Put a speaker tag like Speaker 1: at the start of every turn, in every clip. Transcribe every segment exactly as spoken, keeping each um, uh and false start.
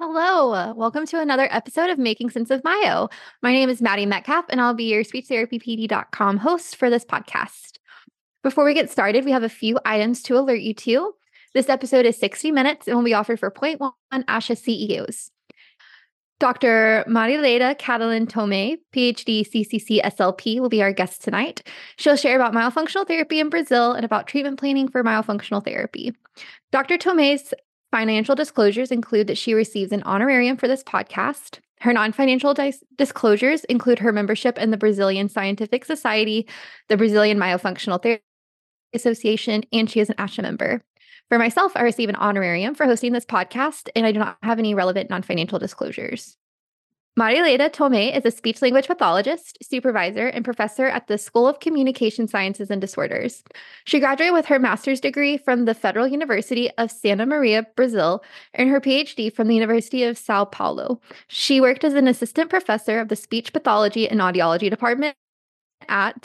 Speaker 1: Hello, welcome to another episode of Making Sense of Myo. My name is Maddie Metcalf, and I'll be your speech therapy p d dot com host for this podcast. Before we get started, we have a few items to alert you to. This episode is sixty minutes and will be offered for Point One ASHA C E Os. Doctor Marileda Catalan Tome, PhD, C C C S L P, will be our guest tonight. She'll share about myofunctional therapy in Brazil and about treatment planning for myofunctional therapy. Doctor Tome's financial disclosures include that she receives an honorarium for this podcast. Her non-financial dis- disclosures include her membership in the Brazilian Scientific Society, the Brazilian Myofunctional Therapy Association, and she is an ASHA member. For myself, I receive an honorarium for hosting this podcast, and I do not have any relevant non-financial disclosures. Marileda Tome is a speech-language pathologist, supervisor, and professor at the School of Communication Sciences and Disorders. She graduated with her master's degree from the Federal University of Santa Maria, Brazil, and her PhD from the University of Sao Paulo. She worked as an assistant professor of the Speech Pathology and Audiology Department at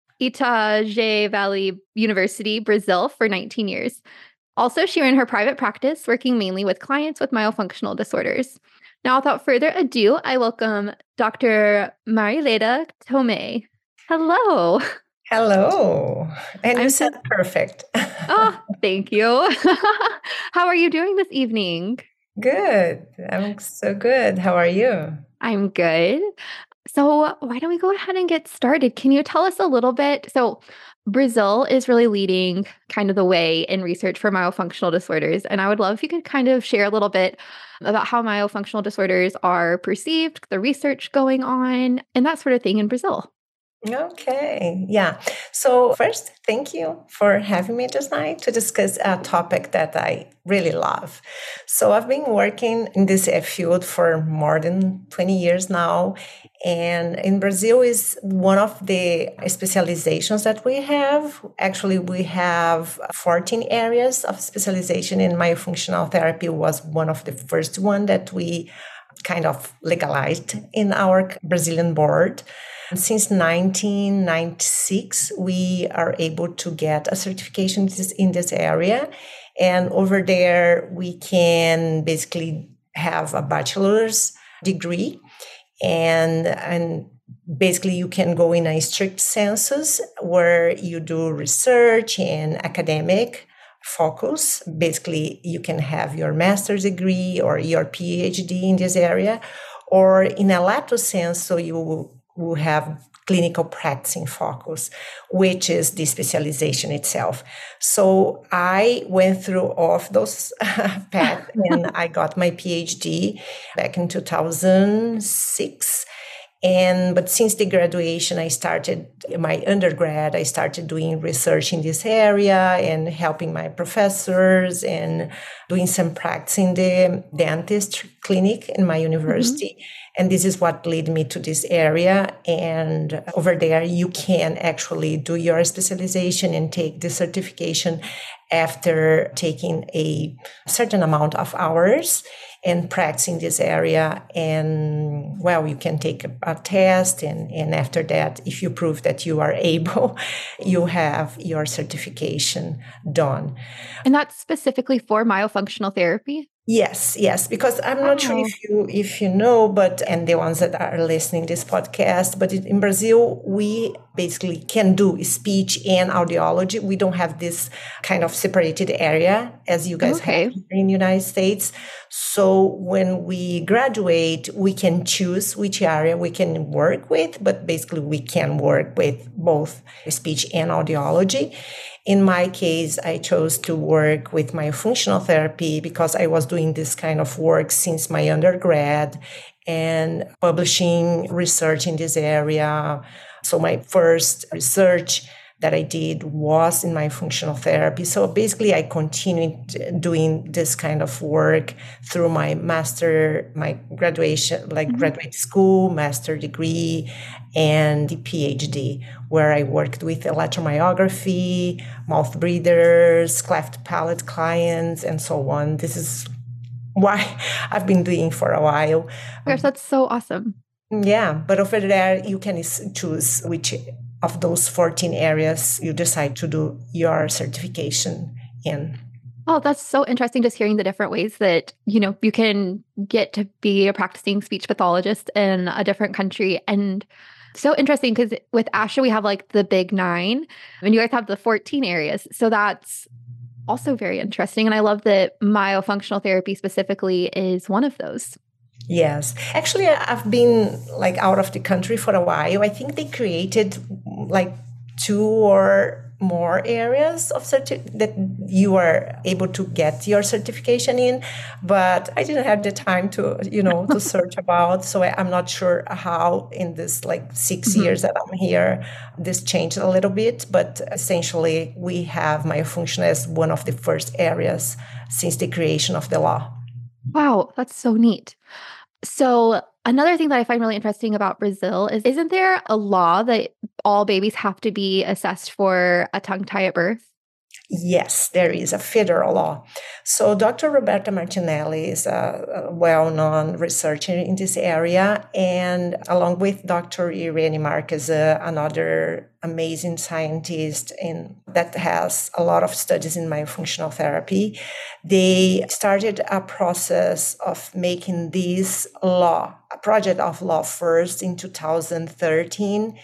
Speaker 1: Itajaí Valley University, Brazil, for nineteen years. Also, she ran her private practice, working mainly with clients with myofunctional disorders. Now, without further ado, I welcome Doctor Marileda Tome. Hello.
Speaker 2: Hello. And
Speaker 1: I'm
Speaker 2: you
Speaker 1: so-
Speaker 2: said perfect.
Speaker 1: Oh, thank you. How are you doing this evening?
Speaker 2: Good. I'm so good. How are you?
Speaker 1: I'm good. So why don't we go ahead and get started? Can you tell us a little bit? So Brazil is really leading kind of the way in research for myofunctional disorders. And I would love if you could kind of share a little bit about how myofunctional disorders are perceived, the research going on, and that sort of thing in Brazil.
Speaker 2: Okay. Yeah. So first, thank you for having me tonight to discuss a topic that I really love. So I've been working in this field for more than twenty years now. And in Brazil is one of the specializations that we have. Actually, we have fourteen areas of specialization, and myofunctional therapy was one of the first one that we kind of legalized in our Brazilian board. Since nineteen ninety-six, we are able to get a certification in this area. And over there, we can basically have a bachelor's degree. And, and basically, you can go in a strict census where you do research and academic focus. Basically, you can have your master's degree or your PhD in this area. Or in a lato sense, so you will will have clinical practicing focus, which is the specialization itself. So I went through all of those paths and I got my PhD back in two thousand six. And but since the graduation, I started my undergrad, I started doing research in this area and helping my professors and doing some practice in the dentist clinic in my university. Mm-hmm. And this is what led me to this area. And over there, you can actually do your specialization and take the certification after taking a certain amount of hours and practicing this area. And well, you can take a, a test. And, and after that, if you prove that you are able, you have your certification done.
Speaker 1: And that's specifically for myofunctional therapy?
Speaker 2: Yes, yes, because I'm not oh. sure if you if you know, but and the ones that are listening this podcast, but in Brazil, we basically can do speech and audiology. We don't have this kind of separated area as you guys okay. have in the United States. So when we graduate, we can choose which area we can work with, but basically we can work with both speech and audiology. In my case, I chose to work with myofunctional therapy because I was doing this kind of work since my undergrad and publishing research in this area. So my first research that I did was in myofunctional therapy. So basically, I continued doing this kind of work through my master, my graduation, like mm-hmm. graduate school, master degree, and the PhD, where I worked with electromyography, mouth breathers, cleft palate clients, and so on. This is why I've been doing for a while.
Speaker 1: Gosh, that's so awesome.
Speaker 2: Yeah, but over there, you can choose which of those fourteen areas you decide to do your certification in.
Speaker 1: Oh, that's so interesting just hearing the different ways that, you know, you can get to be a practicing speech pathologist in a different country. And so interesting because with ASHA, we have like the big nine and you guys have the fourteen areas. So that's also very interesting. And I love that myofunctional therapy specifically is one of those.
Speaker 2: Yes. Actually, I've been like out of the country for a while. I think they created like two or more areas of certi- that you are able to get your certification in, but I didn't have the time to, you know, to search about. So I, I'm not sure how in this like six mm-hmm. years that I'm here, this changed a little bit, but essentially we have myofunction as one of the first areas since the creation of the law.
Speaker 1: Wow, that's so neat. So another thing that I find really interesting about Brazil is, isn't there a law that all babies have to be assessed for a tongue tie at birth?
Speaker 2: Yes, there is a federal law. So Doctor Roberta Martinelli is a, a well-known researcher in this area, and along with Doctor Irene Marques, uh, another amazing scientist in, that has a lot of studies in myofunctional therapy, they started a process of making this law, a project of law first in two thousand thirteen.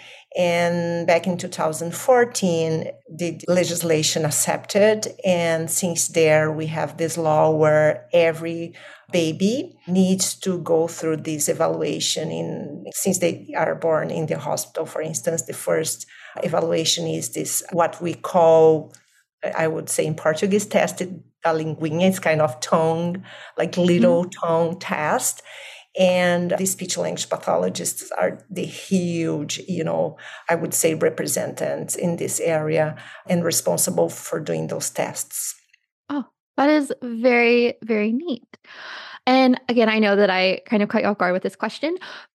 Speaker 2: And back in two thousand fourteen, the legislation accepted. And since there, we have this law where every baby needs to go through this evaluation in, since they are born in the hospital, for instance, the first evaluation is this, what we call, I would say in Portuguese, tested a linguinha. It's kind of tongue, like little mm-hmm. tongue test. And the speech language pathologists are the huge, you know, I would say representatives in this area and responsible for doing those tests.
Speaker 1: Oh, that is very, very neat. And again, I know that I kind of caught you off guard with this question,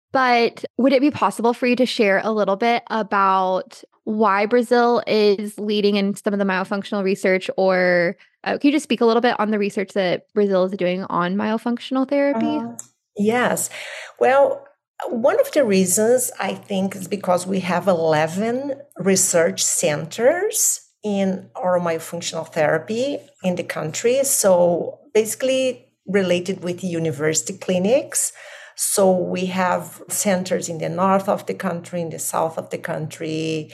Speaker 1: but would it be possible for you to share a little bit about why Brazil is leading in some of the myofunctional research, or uh, can you just speak a little bit on the research that Brazil is doing on myofunctional therapy?
Speaker 2: Uh, yes. Well, one of the reasons I think is because we have eleven research centers in oral myofunctional therapy in the country. So basically related with university clinics. So we have centers in the north of the country, in the south of the country,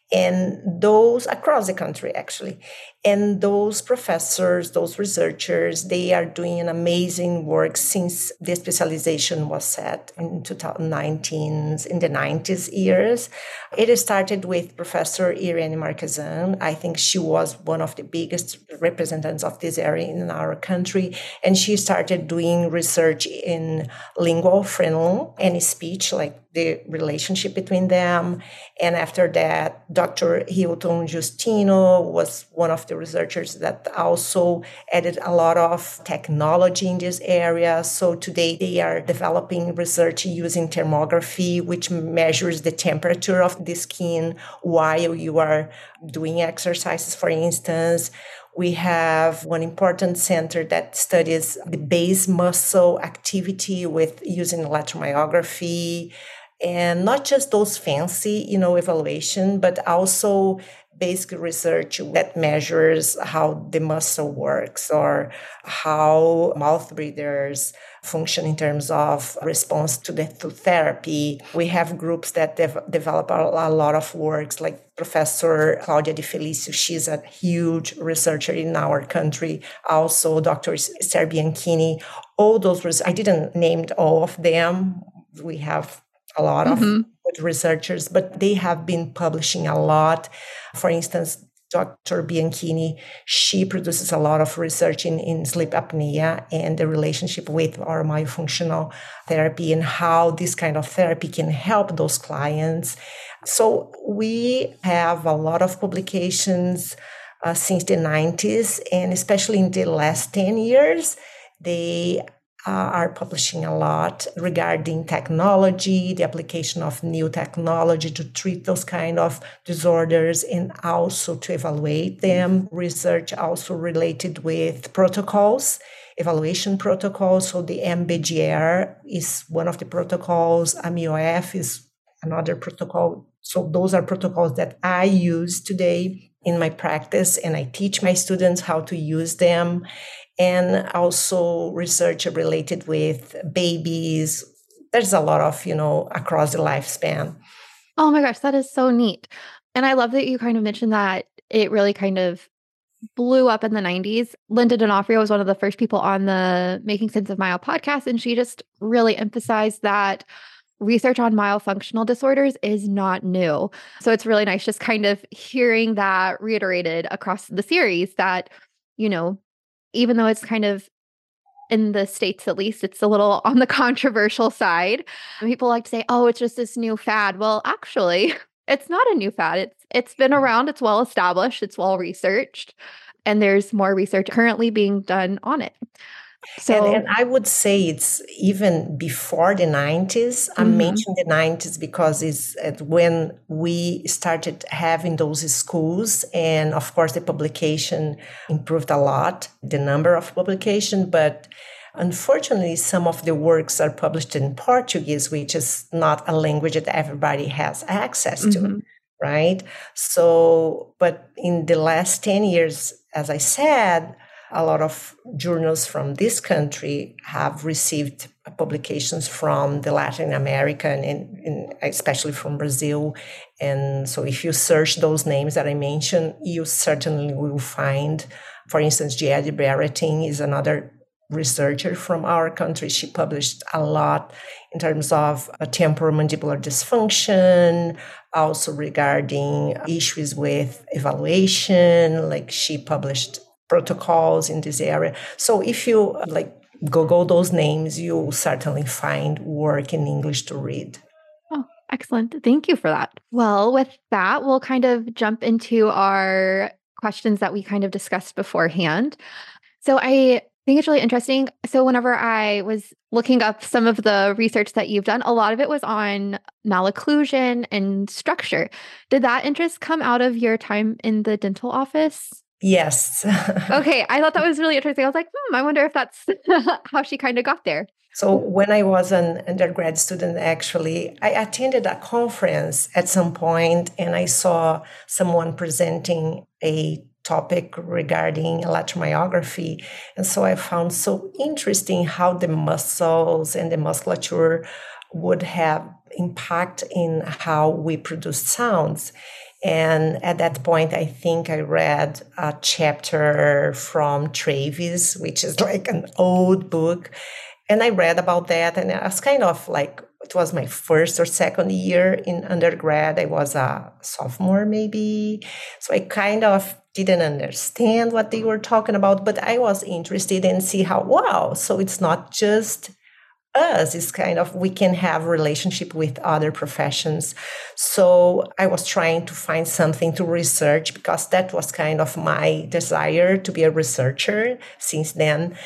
Speaker 2: and those across the country, actually. And those professors, those researchers, they are doing an amazing work since the specialization was set in two thousand nineteen, in the nineties years. It started with Professor Irene Marquesan. I think she was one of the biggest representatives of this area in our country. And she started doing research in lingual frenulum and speech, like the relationship between them. And after that, Doctor Hilton Justino was one of the researchers that also added a lot of technology in this area. So today they are developing research using thermography, which measures the temperature of the skin while you are doing exercises, for instance. We have one important center that studies the base muscle activity with using electromyography. And not just those fancy, you know, evaluation, but also basic research that measures how the muscle works or how mouth breathers function in terms of response to the to therapy. We have groups that dev- develop a, a lot of works, like Professor Claudia De Felicio. She's a huge researcher in our country. Also, Doctor Esther Bianchini. All those, res- I didn't name all of them. We have a lot of mm-hmm. good researchers, but they have been publishing a lot. For instance, Doctor Bianchini, she produces a lot of research in, in sleep apnea and the relationship with our myofunctional therapy and how this kind of therapy can help those clients. So we have a lot of publications uh, since the nineties, and especially in the last ten years, they Uh, are publishing a lot regarding technology, the application of new technology to treat those kind of disorders and also to evaluate them. Research also related with protocols, evaluation protocols. So the M B G R is one of the protocols. A M I O F is another protocol. So those are protocols that I use today in my practice, and I teach my students how to use them. And also research related with babies. There's a lot of, you know, across the lifespan.
Speaker 1: Oh my gosh, that is so neat. And I love that you kind of mentioned that it really kind of blew up in the nineties. Linda D'Onofrio was one of the first people on the Making Sense of Myo podcast, and she just really emphasized that research on myofunctional disorders is not new. So it's really nice just kind of hearing that reiterated across the series that, you know, even though it's kind of in the States, at least, it's a little on the controversial side. And people like to say, oh, it's just this new fad. Well, actually, it's not a new fad. It's It's been around. It's well established. It's well researched. And there's more research currently being done on it. So,
Speaker 2: and, and I would say it's even before the nineties. I
Speaker 1: Mhm.
Speaker 2: mentioned the nineties because it's at when we started having those schools. And of course, the publication improved a lot, the number of publication. But unfortunately, some of the works are published in Portuguese, which is not a language that everybody has access to.
Speaker 1: Mhm.
Speaker 2: Right? So, but in the last ten years, as I said, a lot of journals from this country have received publications from the Latin America and, and especially from Brazil. And so if you search those names that I mentioned, you certainly will find, for instance, Giada Baratin is another researcher from our country. She published a lot in terms of uh, temporomandibular dysfunction, also regarding issues with evaluation, like she published protocols in this area. So if you like Google those names, you'll certainly find work in English to read.
Speaker 1: Oh, excellent. Thank you for that. Well, with that, we'll kind of jump into our questions that we kind of discussed beforehand. So I think it's really interesting. So whenever I was looking up some of the research that you've done, a lot of it was on malocclusion and structure. Did that interest come out of your time in the dental office?
Speaker 2: Yes.
Speaker 1: Okay. I thought that was really interesting. I was like, hmm, I wonder if that's how she kind of got there.
Speaker 2: So when I was an undergrad student, actually, I attended a conference at some point and I saw someone presenting a topic regarding electromyography. And so I found so interesting how the muscles and the musculature would have impact in how we produce sounds. And at that point, I think I read a chapter from Travis, which is like an old book. And I read about that, and I was kind of like, it was my first or second year in undergrad. I was a sophomore, maybe. So I kind of didn't understand what they were talking about, but I was interested in see how, wow, so it's not just us, it's kind of, we can have relationship with other professions. So I was trying to find something to research because that was kind of my desire to be a researcher since then.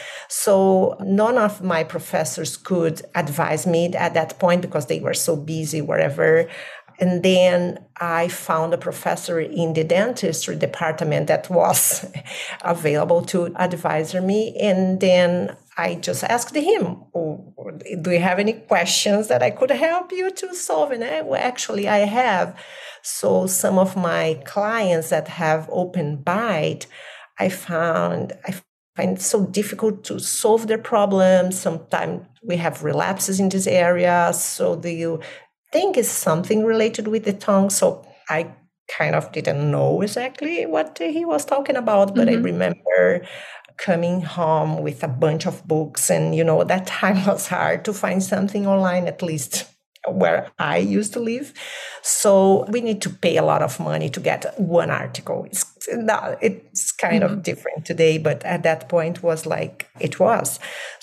Speaker 2: So none of my professors could advise me at that point because they were so busy, wherever. And then I found a professor in the dentistry department that was available to advise me. And then I just asked him, oh, do you have any questions that I could help you to solve? And I, well, actually, I have. So some of my clients that have open bite, I found, I find it so difficult to solve their problems. Sometimes we have relapses in this area. So do you think it's something related with the tongue? So I kind of didn't know exactly what he was talking about, but mm-hmm. I remember coming home with a bunch of books, and you know, that time was hard to find something online, at least where I used to live. So we need to pay a lot of money to get one article. It's not, it's kind mm-hmm. of different today, but at that point was like it was.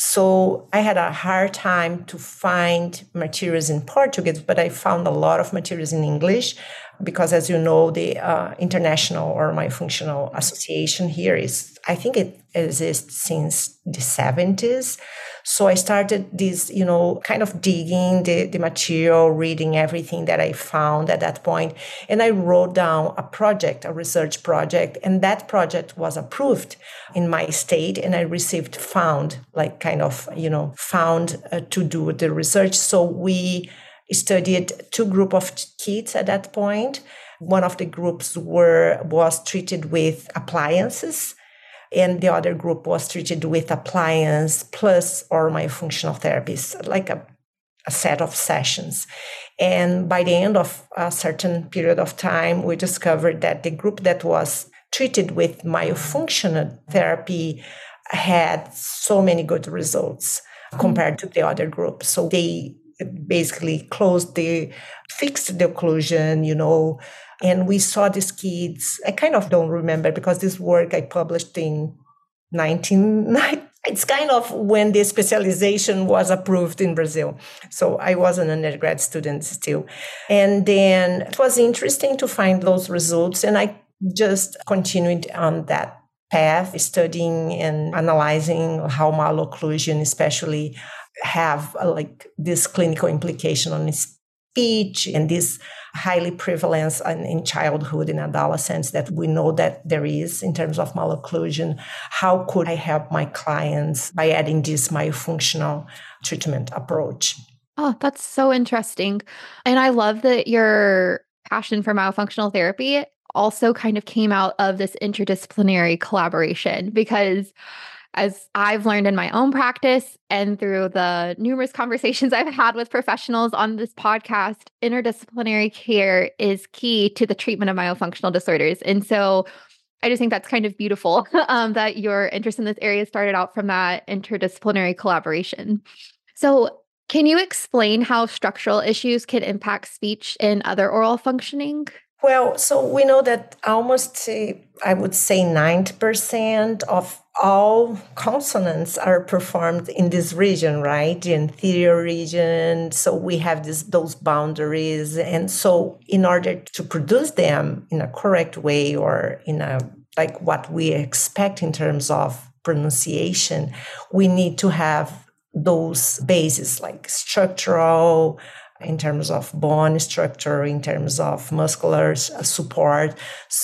Speaker 2: So I had a hard time to find materials in Portuguese, but I found a lot of materials in English because, as you know, the uh, International or Myofunctional Association here is, I think it exists since the seventies. So I started this, you know, kind of digging the, the material, reading everything that I found at that point. And I wrote down a project, a research project, and that project was approved in my state. And I received found, like kind of, you know, found uh, to do the research. So we studied two groups of kids at that point. One of the groups were was treated with appliances, and the other group was treated with appliance plus or myofunctional therapies, like a, a set of sessions. And by the end of a certain period of time, we discovered that the group that was treated with myofunctional therapy had so many good results compared to the other group. So they basically closed the, fixed the occlusion, you know, and we saw these kids. I kind of don't remember because this work I published in nineteen ninety. It's kind of when the specialization was approved in Brazil. So I was an undergrad student still. And then it was interesting to find those results. And I just continued on that path, studying and analyzing how malocclusion especially have uh, like this clinical implication on speech and this highly prevalence in, in childhood and adolescence that we know that there is in terms of malocclusion. How could I help my clients by adding this myofunctional treatment approach?
Speaker 1: Oh, that's so interesting. And I love that your passion for myofunctional therapy also kind of came out of this interdisciplinary collaboration, because as I've learned in my own practice and through the numerous conversations I've had with professionals on this podcast, interdisciplinary care is key to the treatment of myofunctional disorders. And so I just think that's kind of beautiful um, that your interest in this area started out from that interdisciplinary collaboration. So can you explain how structural issues can impact speech and other oral functioning?
Speaker 2: Well, so we know that almost, uh, I would say ninety percent of all consonants are performed in this region, right? The anterior region. So we have this, those boundaries. And so in order to produce them in a correct way or in a, like what we expect in terms of pronunciation, we need to have those bases like structural, in terms of bone structure, in terms of muscular support.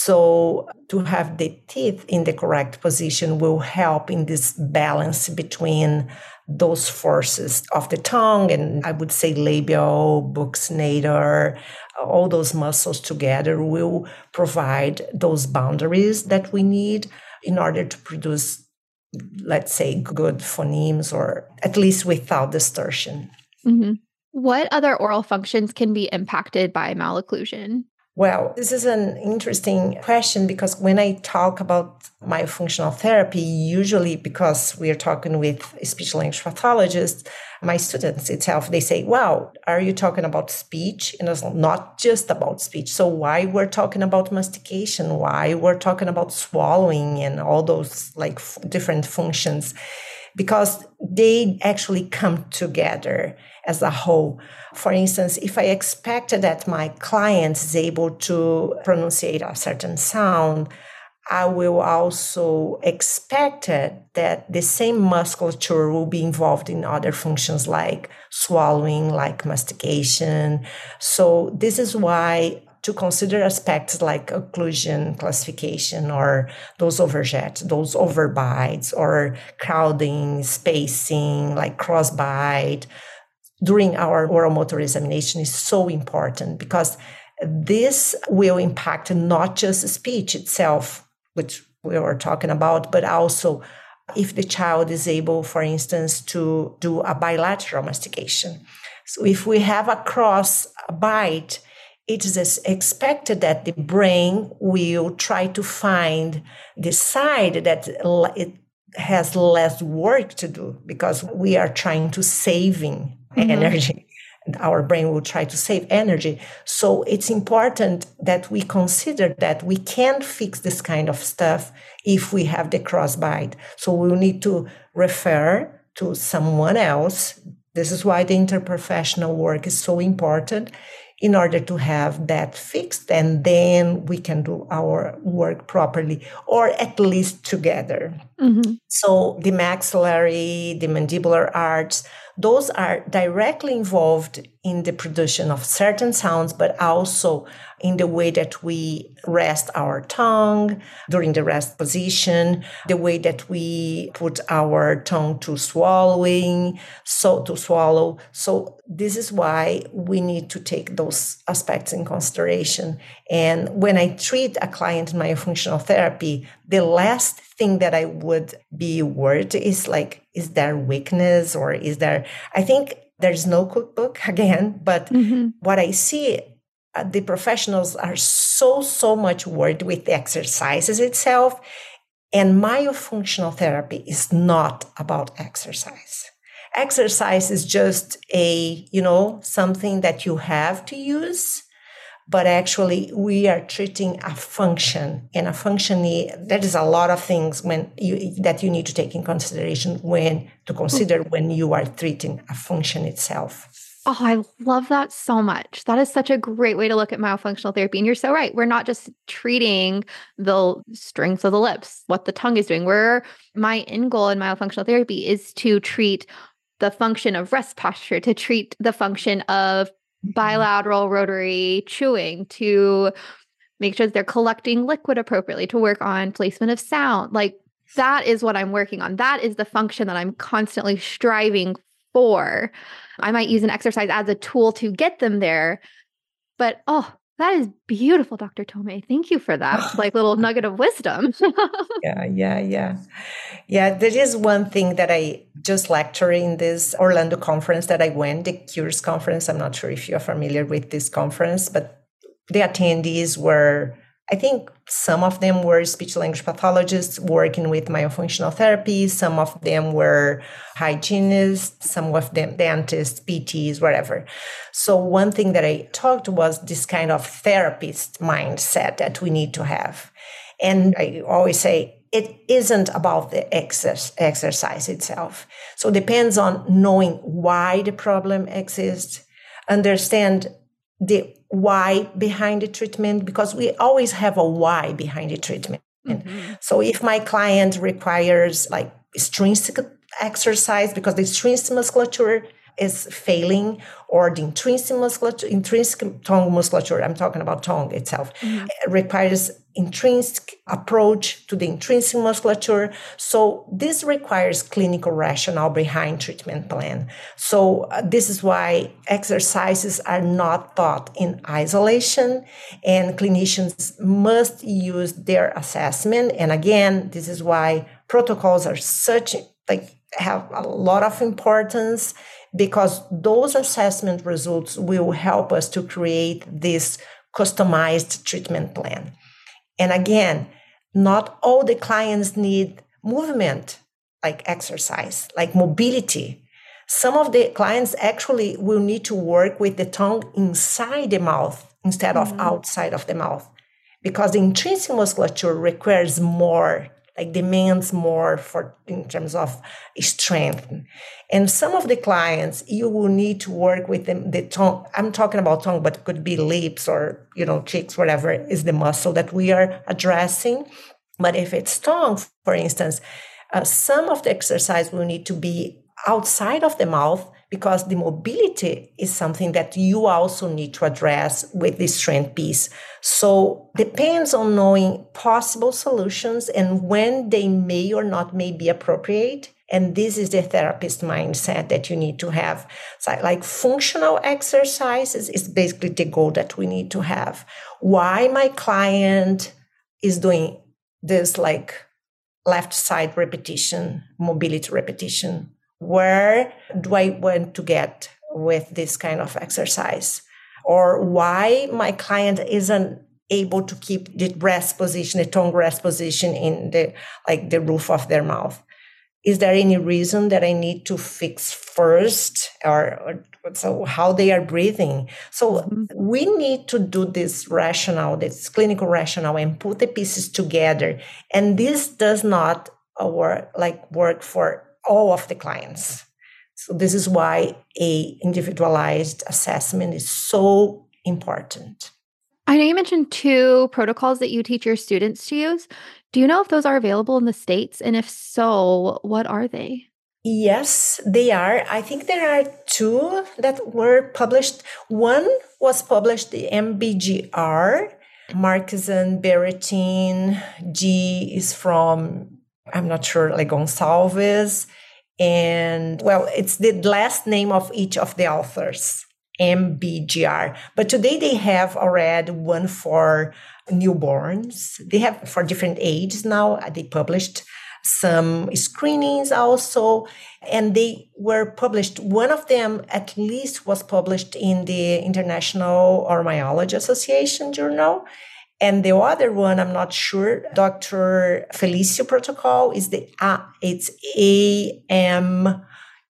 Speaker 2: So to have the teeth in the correct position will help in this balance between those forces of the tongue and I would say labial, buccinator, all those muscles together will provide those boundaries that we need in order to produce, let's say, good phonemes or at least without distortion.
Speaker 1: Mm-hmm. What other oral functions can be impacted by malocclusion?
Speaker 2: Well, this is an interesting question because when I talk about myofunctional therapy, usually because we are talking with speech language pathologists, my students itself, they say, wow, are you talking about speech? And it's not just about speech. So why we're talking about mastication? Why we're talking about swallowing and all those like f- different functions? Because they actually come together as a whole. For instance, if I expect that my client is able to pronunciate a certain sound, I will also expect that the same musculature will be involved in other functions like swallowing, like mastication. So this is why to consider aspects like occlusion classification or those overjets, those overbites, or crowding, spacing, like crossbite, during our oral motor examination is so important because this will impact not just speech itself, which we were talking about, but also if the child is able, for instance, to do a bilateral mastication. So if we have a cross bite, it is expected that the brain will try to find the side that it has less work to do because we are trying to saving mm-hmm. energy. Our brain will try to save energy. So it's important that we consider that we can fix this kind of stuff if we have the crossbite. So we'll need to refer to someone else. This is why the interprofessional work is so important in order to have that fixed, and then we can do our work properly, or at least together.
Speaker 1: Mm-hmm.
Speaker 2: So the maxillary, the mandibular arch, those are directly involved in the production of certain sounds, but also in the way that we rest our tongue during the rest position, the way that we put our tongue to swallowing, so to swallow. So this is why we need to take those aspects in consideration. And when I treat a client in myofunctional therapy, the last thing that I would be worried is like, is there weakness or is there, I think there's no cookbook again, but
Speaker 1: Mm-hmm.
Speaker 2: what I see, uh, the professionals are so, so much worried with the exercises itself. And myofunctional therapy is not about exercise. Exercise is just a, you know, something that you have to use. But actually, we are treating a function, and a function, there is a lot of things when you, that you need to take in consideration when to consider when you are treating a function itself.
Speaker 1: Oh, I love that so much. That is such a great way to look at myofunctional therapy. And you're so right. We're not just treating the strength of the lips, what the tongue is doing. We're, my end goal in myofunctional therapy is to treat the function of rest posture, to treat the function of bilateral rotary chewing, to make sure that they're collecting liquid appropriately, to work on placement of sound. Like that is what I'm working on. That is the function that I'm constantly striving for. I might use an exercise as a tool to get them there. But oh, that is beautiful, Doctor Tomei. Thank you for that like little nugget of wisdom.
Speaker 2: yeah, yeah, yeah. Yeah, there is one thing that I just lectured in this Orlando conference that I went, the Cures conference. I'm not sure if you're familiar with this conference, but the attendees were, I think some of them were speech language pathologists working with myofunctional therapy. Some of them were hygienists, some of them dentists, P Ts, whatever. So one thing that I talked was this kind of therapist mindset that we need to have. And I always say, it isn't about the exercise, exercise itself. So it depends on knowing why the problem exists, understand the why behind the treatment, because we always have a why behind the treatment. Mm-hmm. So if my client requires like extrinsic exercise because the extrinsic musculature is failing, or the intrinsic musculature, intrinsic tongue musculature, I'm talking about tongue itself, mm-hmm. requires intrinsic approach to the intrinsic musculature. So this requires clinical rationale behind treatment plan. So uh, this is why exercises are not taught in isolation, and clinicians must use their assessment. And again, this is why protocols are such, like, have a lot of importance, because those assessment results will help us to create this customized treatment plan. And again, not all the clients need movement, like exercise, like mobility. Some of the clients actually will need to work with the tongue inside the mouth instead mm-hmm. of outside of the mouth, because the intrinsic musculature requires more, like demands more for in terms of strength. And some of the clients, you will need to work with them, the tongue. I'm talking about tongue, but it could be lips or, you know, cheeks, whatever is the muscle that we are addressing. But if it's tongue, for instance, uh, some of the exercise will need to be outside of the mouth, because the mobility is something that you also need to address with the strength piece. So depends on knowing possible solutions and when they may or not may be appropriate. And this is the therapist mindset that you need to have. So like functional exercises is basically the goal that we need to have. Why my client is doing this like left side repetition, mobility repetition. Where do I want to get with this kind of exercise? Or why my client isn't able to keep the rest position, the tongue rest position in the like the roof of their mouth? Is there any reason that I need to fix first, or, or so how they are breathing? So mm-hmm. we need to do this rationale, this clinical rationale, and put the pieces together. And this does not uh, work like work for all of the clients. So this is why a individualized assessment is so important.
Speaker 1: I know you mentioned two protocols that you teach your students to use. Do you know if those are available in the States? And if so, what are they?
Speaker 2: Yes, they are. I think there are two that were published. One was published, the M B G R, Marquesan Berrettine. G is from, I'm not sure, like Gonçalves. And well, it's the last name of each of the authors, M B G R. But today they have already one for newborns. They have for different ages now. They published some screenings also, and they were published. One of them at least was published in the International Myology Association journal. And the other one, I'm not sure, Doctor Felicio protocol is the, uh, it's A M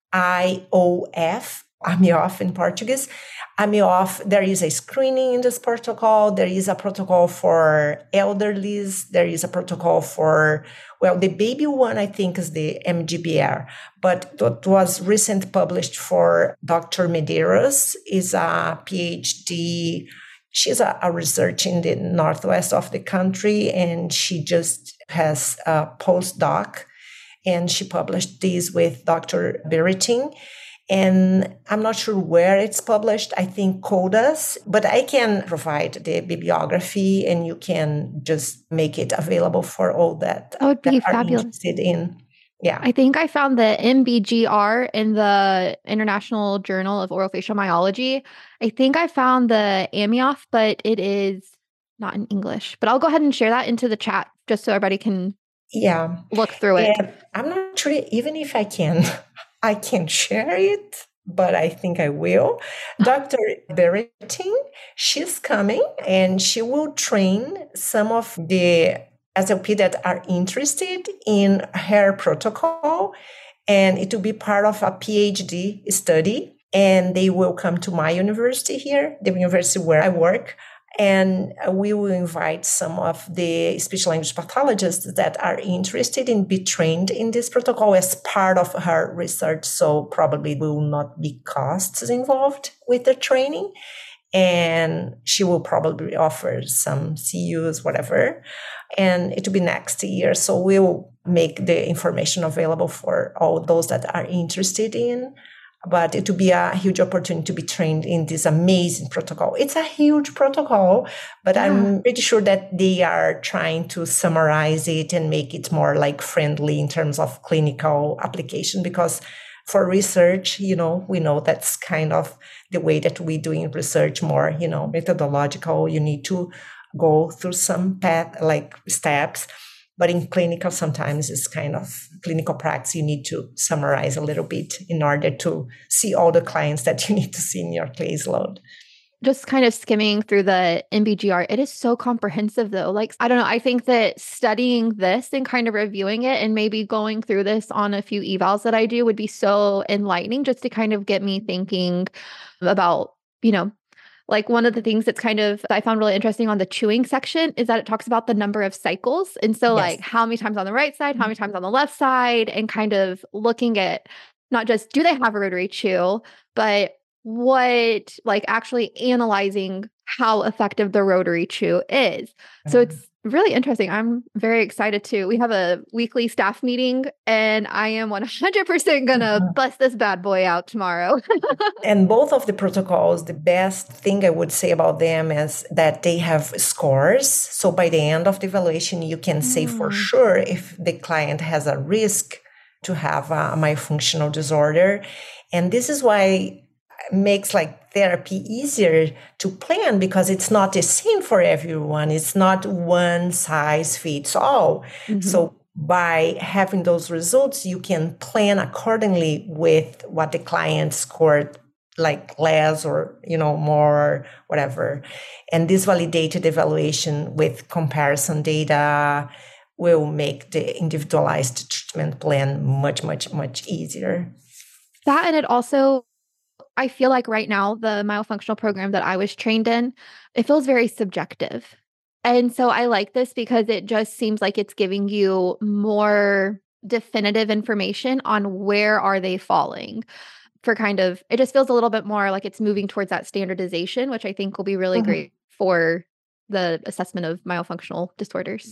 Speaker 2: I O F, AMIOF in Portuguese. AMIOF, there is a screening in this protocol. There is a protocol for elderlies. There is a protocol for, well, the baby one, I think, is the M G B R. But what was recently published for Doctor Medeiros is a PhD. She's a, a research in the northwest of the country, and she just has a postdoc, and she published this with Doctor Berrettine. And I'm not sure where it's published. I think CODAS, but I can provide the bibliography and you can just make it available for all that,
Speaker 1: That would be
Speaker 2: that are
Speaker 1: fabulous.
Speaker 2: interested in. Yeah.
Speaker 1: I think I found the M B G R in the International Journal of Orofacial Myology. I think I found the AMIOF, but it is not in English. But I'll go ahead and share that into the chat just so everybody can
Speaker 2: yeah.
Speaker 1: look through it.
Speaker 2: And I'm not sure even if I can. I can share it, but I think I will. Doctor Berrettine, she's coming and she will train some of the S L P that are interested in her protocol, and it will be part of a PhD study. And they will come to my university here, the university where I work. And we will invite some of the speech language pathologists that are interested in be trained in this protocol as part of her research. So probably will not be costs involved with the training. And she will probably offer some C Us, whatever. And it will be next year. So we'll make the information available for all those that are interested in. But it will be a huge opportunity to be trained in this amazing protocol. It's a huge protocol, but yeah. I'm pretty sure that they are trying to summarize it and make it more like friendly in terms of clinical application. Because for research, you know, we know that's kind of the way that we're doing research more, you know, methodological. You need to go through some path, like steps. But in clinical, sometimes it's kind of clinical practice. You need to summarize a little bit in order to see all the clients that you need to see in your caseload.
Speaker 1: Just kind of skimming through the M B G R, it is so comprehensive though. Like, I don't know, I think that studying this and kind of reviewing it and maybe going through this on a few evals that I do would be so enlightening just to kind of get me thinking about, you know, like one of the things that's kind of, I found really interesting on the chewing section is that it talks about the number of cycles. And so yes. like how many times on the right side, how many times on the left side, and kind of looking at not just, do they have a rotary chew, but what, like actually analyzing how effective the rotary chew is. Mm-hmm. So it's really interesting. I'm very excited too. We have a weekly staff meeting and I am one hundred percent going to mm-hmm. bust this bad boy out tomorrow.
Speaker 2: And both of the protocols, the best thing I would say about them is that they have scores. So by the end of the evaluation, you can mm. say for sure if the client has a risk to have a myofunctional disorder. And this is why makes like therapy easier to plan, because it's not the same for everyone. It's not one size fits all. Mm-hmm. So by having those results, you can plan accordingly with what the client scored, like less or, you know, more, whatever. And this validated evaluation with comparison data will make the individualized treatment plan much, much, much easier.
Speaker 1: That, and it also, I feel like right now, the myofunctional program that I was trained in, it feels very subjective. And so I like this because it just seems like it's giving you more definitive information on where are they falling for kind of, it just feels a little bit more like it's moving towards that standardization, which I think will be really mm-hmm. great for the assessment of myofunctional disorders.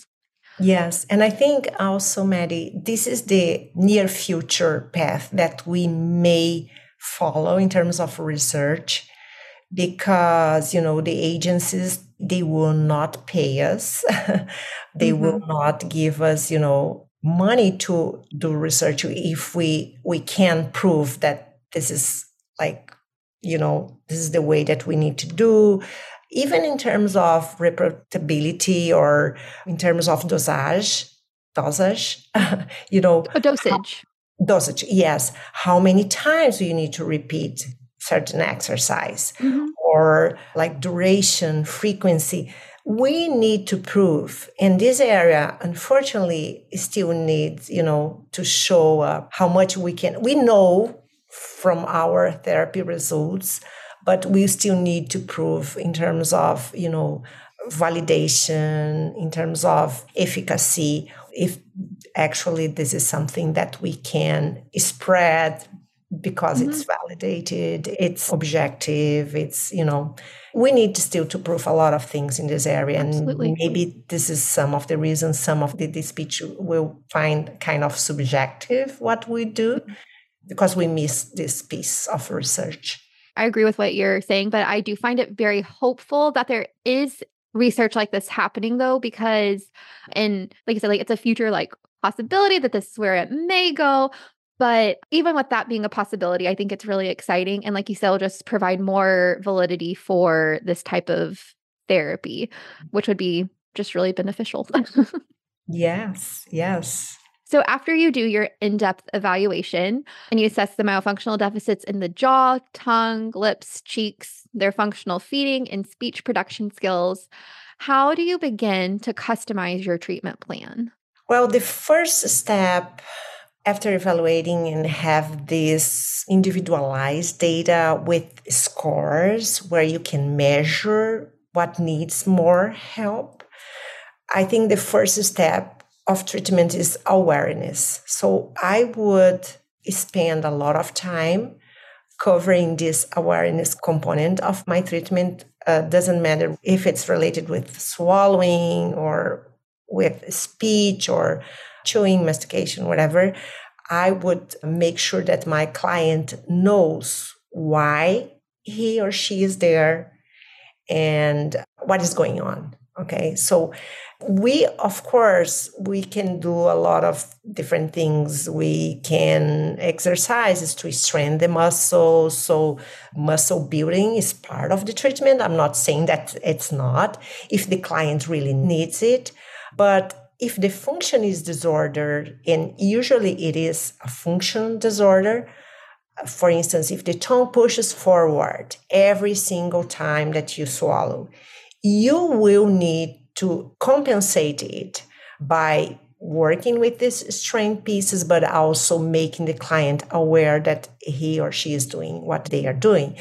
Speaker 2: Yes. And I think also, Maddie, this is the near future path that we may follow in terms of research, because, you know, the agencies, they will not pay us. They
Speaker 1: Mm-hmm.
Speaker 2: will not give us, you know, money to do research if we we can prove that this is like, you know, this is the way that we need to do, even in terms of reproducibility or in terms of dosage, dosage, you know,
Speaker 1: A dosage.
Speaker 2: how, dosage, yes. How many times do you need to repeat certain exercise,
Speaker 1: Mm-hmm.
Speaker 2: or like duration, frequency? We need to prove. And this area, unfortunately, still needs, you know, to show up how much we can. We know from our therapy results, but we still need to prove in terms of, you know, validation, in terms of efficacy, if actually this is something that we can spread because
Speaker 1: Mm-hmm.
Speaker 2: it's validated, it's objective, it's, you know, we need still to prove a lot of things in this area.
Speaker 1: Absolutely.
Speaker 2: And maybe this is some of the reasons some of the, the speech will find kind of subjective what we do, because we miss this piece of research.
Speaker 1: I agree with what you're saying, but I do find it very hopeful that there is research like this happening, though, because, and like I said, like it's a future like possibility that this is where it may go. But even with that being a possibility, I think it's really exciting. And like you said, it'll just provide more validity for this type of therapy, which would be just really beneficial.
Speaker 2: Yes, yes.
Speaker 1: So after you do your in-depth evaluation and you assess the myofunctional deficits in the jaw, tongue, lips, cheeks, their functional feeding and speech production skills, how do you begin to customize your treatment plan?
Speaker 2: Well, the first step after evaluating and have this individualized data with scores where you can measure what needs more help, I think the first step of treatment is awareness. So I would spend a lot of time covering this awareness component of my treatment. Uh, doesn't matter if it's related with swallowing or with speech or chewing, mastication, whatever. I would make sure that my client knows why he or she is there and what is going on. Okay, so we, of course, we can do a lot of different things. We can exercises to strengthen the muscle. So muscle building is part of the treatment. I'm not saying that it's not, if the client really needs it. But if the function is disordered, and usually it is a function disorder, for instance, if the tongue pushes forward every single time that you swallow, you will need to compensate it by working with these strength pieces, but also making the client aware that he or she is doing what they are doing.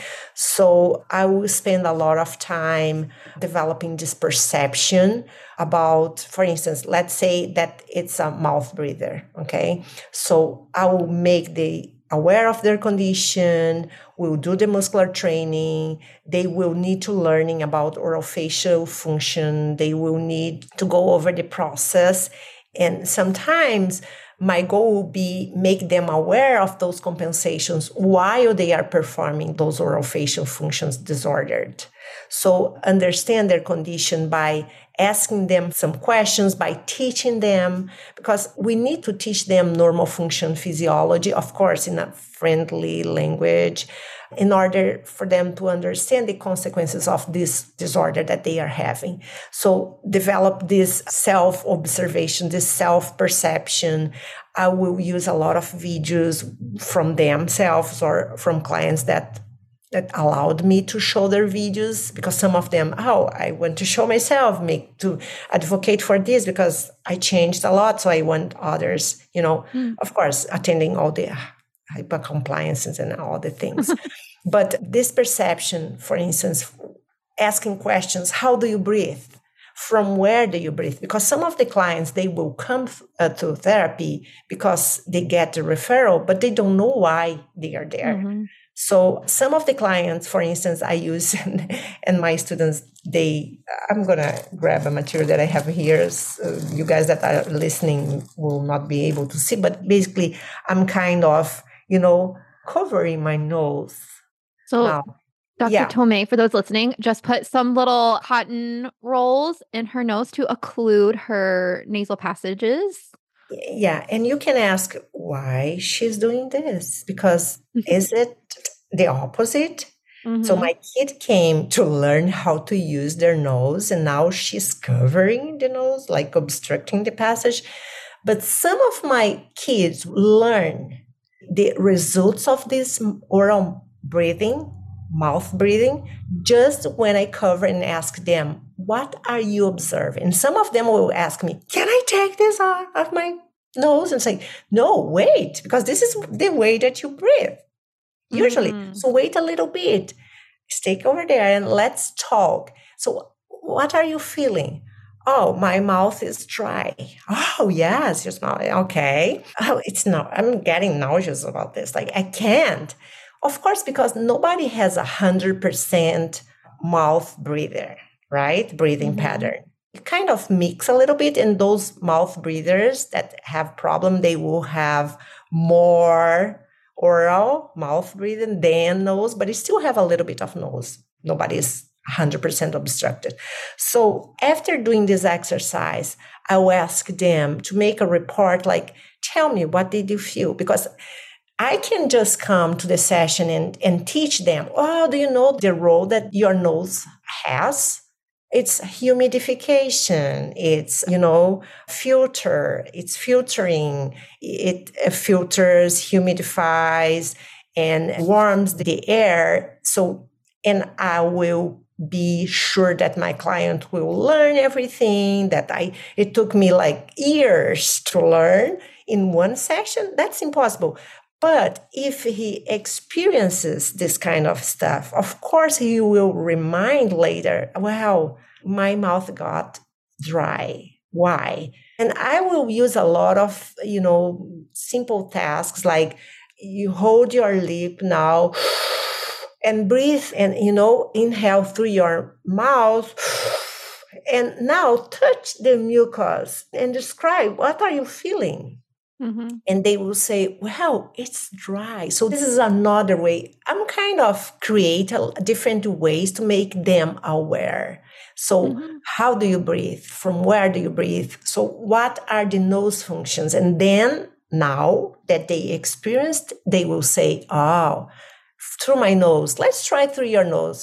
Speaker 2: So I will spend a lot of time developing this perception about, for instance, let's say that it's a mouth breather, okay? So I will make the aware of their condition, we'll do the muscular training, they will need to learning about orofacial function, they will need to go over the process. And sometimes my goal will be make them aware of those compensations while they are performing those orofacial functions disordered. So understand their condition by asking them some questions, by teaching them, because we need to teach them normal function physiology, of course, in a friendly language, in order for them to understand the consequences of this disorder that they are having. So develop this self-observation, this self-perception. I will use a lot of videos from themselves or from clients that that allowed me to show their videos, because some of them, oh, I want to show myself, make to advocate for this because I changed a lot. So I want others, you know, mm. of course, attending all the HIPAA compliances and all the things. But this perception, for instance, asking questions, how do you breathe? From where do you breathe? Because some of the clients, they will come uh, to therapy because they get the referral, but they don't know why they are there. Mm-hmm. So some of the clients, for instance, I use, and, and my students, they, I'm going to grab a material that I have here. So you guys that are listening will not be able to see, but basically I'm kind of, you know, covering my nose.
Speaker 1: So
Speaker 2: now.
Speaker 1: Doctor
Speaker 2: Yeah.
Speaker 1: Tomei, for those listening, just put some little cotton rolls in her nose to occlude her nasal passages.
Speaker 2: Yeah. And you can ask why she's doing this, because is it the opposite? Mm-hmm. So my kid came to learn how to use their nose, and now she's covering the nose, like obstructing the passage. But some of my kids learn the results of this oral breathing, mouth breathing, just when I cover and ask them, what are you observing? Some of them will ask me, can I take this off of my nose? And say, no, wait, because this is the way that you breathe, usually. Mm-hmm. So wait a little bit, stay over there and let's talk. So what are you feeling? Oh, my mouth is dry. Oh, yes, you're smelling. Okay. Oh, it's not, I'm getting nauseous about this. Like, I can't. Of course, because nobody has a hundred percent mouth breather, right? Breathing mm-hmm. pattern. It kind of mix a little bit, and those mouth breathers that have problem, they will have more oral mouth breathing than nose, but they still have a little bit of nose. Nobody's one hundred percent obstructed. So after doing this exercise, I will ask them to make a report, like, tell me, what did you feel? Because I can just come to the session and, and teach them, oh, do you know the role that your nose has? It's humidification. It's, you know, filter. It's filtering. It filters, humidifies, and warms the air. So, and I will be sure that my client will learn everything that I, it took me like years to learn in one session. That's impossible. But if he experiences this kind of stuff, of course, he will remind later, wow, my mouth got dry. Why? And I will use a lot of, you know, simple tasks like you hold your lip now and breathe and, you know, inhale through your mouth. And now touch the mucus and describe, what are you feeling? Mm-hmm. And they will say, well, it's dry. So this is another way. I'm kind of create a, different ways to make them aware. So mm-hmm. how do you breathe? From where do you breathe? So what are the nose functions? And then now that they experienced, they will say, oh, through my nose. Let's try through your nose.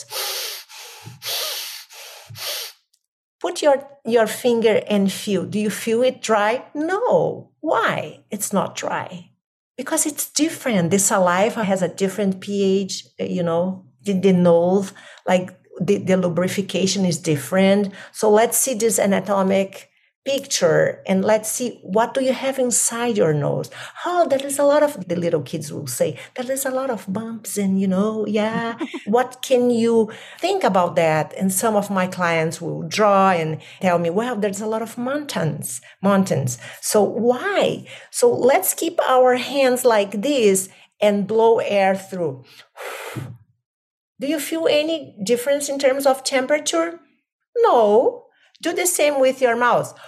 Speaker 2: Put your, your finger and feel. Do you feel it dry? No. Why? It's not dry. Because it's different. The saliva has a different pH, you know, the, the nose, like the, the lubrication is different. So let's see this anatomic picture and let's see, what do you have inside your nose? Oh, there is a lot of, the little kids will say, there is a lot of bumps and, you know, yeah. What can you think about that? And some of my clients will draw and tell me, well, there's a lot of mountains, mountains. So why? So let's keep our hands like this and blow air through. Do you feel any difference in terms of temperature? No. Do the same with your mouth.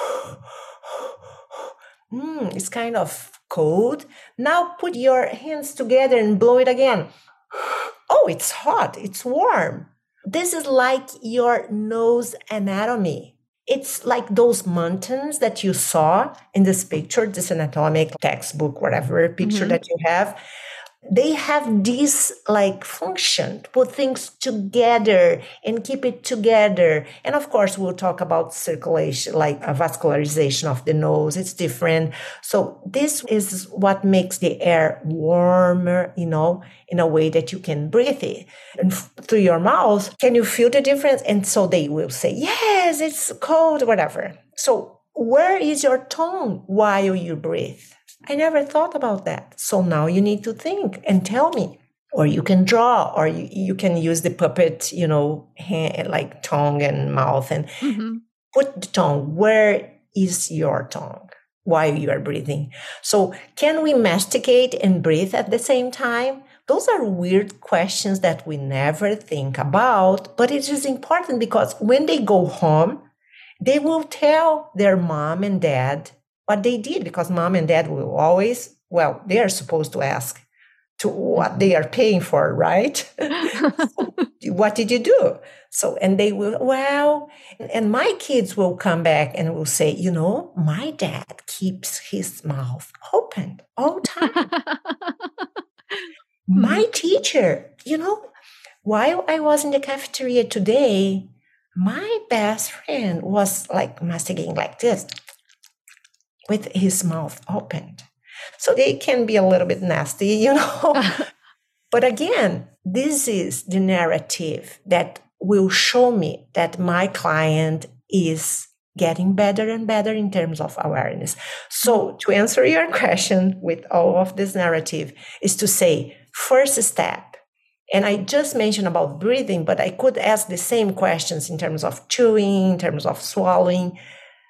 Speaker 2: Mm, it's kind of cold. Now put your hands together and blow it again. Oh, it's hot. It's warm. This is like your nose anatomy. It's like those mountains that you saw in this picture, this anatomic textbook, whatever picture mm-hmm. that you have. They have this like function to put things together and keep it together. And of course, we'll talk about circulation, like a vascularization of the nose. It's different. So this is what makes the air warmer, you know, in a way that you can breathe it. And f- through your mouth, can you feel the difference? And so they will say, yes, it's cold, whatever. So where is your tongue while you breathe? I never thought about that. So now you need to think and tell me. Or you can draw, or you, you can use the puppet, you know, hand, like tongue and mouth, and mm-hmm. put the tongue. Where is your tongue while you are breathing? So can we masticate and breathe at the same time? those are weird questions that we never think about, but it is important because when they go home, they will tell their mom and dad what they did, because mom and dad will always, well, they are supposed to ask to what they are paying for, right? So, what did you do? So, and they will, well, and my kids will come back and will say, you know, my dad keeps his mouth open all the time. My teacher, you know, while I was in the cafeteria today, my best friend was like masticating like this with his mouth opened. So they can be a little bit nasty, you know. But again, this is the narrative that will show me that my client is getting better and better in terms of awareness. So to answer your question with all of this narrative is to say, first step, and I just mentioned about breathing, but I could ask the same questions in terms of chewing, in terms of swallowing,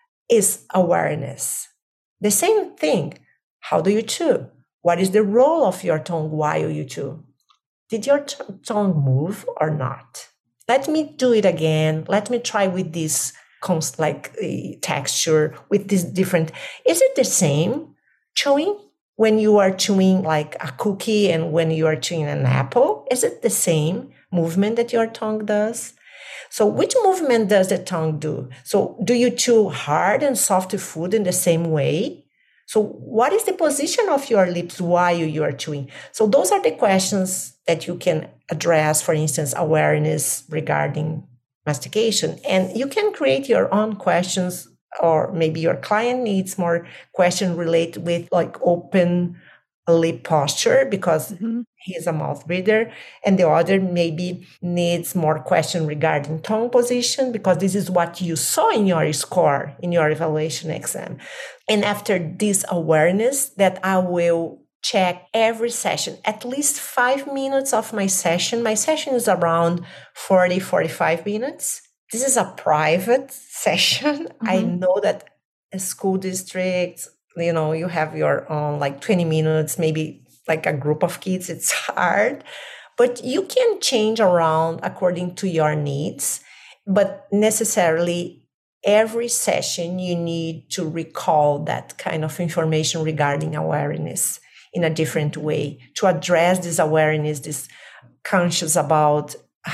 Speaker 2: is awareness. The same thing. How do you chew? What is the role of your tongue while you chew? Did your t- tongue move or not? Let me do it again. Let me try with this const- like uh, texture, with this different. Is it the same chewing? When you are chewing like a cookie and when you are chewing an apple, is it the same movement that your tongue does? So which movement does the tongue do? So do you chew hard and soft food in the same way? So what is the position of your lips while you are chewing? So those are the questions that you can address, for instance, awareness regarding mastication. And you can create your own questions, or maybe your client needs more question related with like open lip posture because mm-hmm. he's a mouth breather. And the other maybe needs more question regarding tongue position because this is what you saw in your score, in your evaluation exam. And after this awareness that I will check every session, at least five minutes of my session. My session is around forty, forty-five minutes. This is a private session. Mm-hmm. I know that a school district, you know, you have your own like twenty minutes, maybe like a group of kids. It's hard, but you can change around according to your needs. But necessarily every session, you need to recall that kind of information regarding awareness in a different way to address this awareness, this conscious about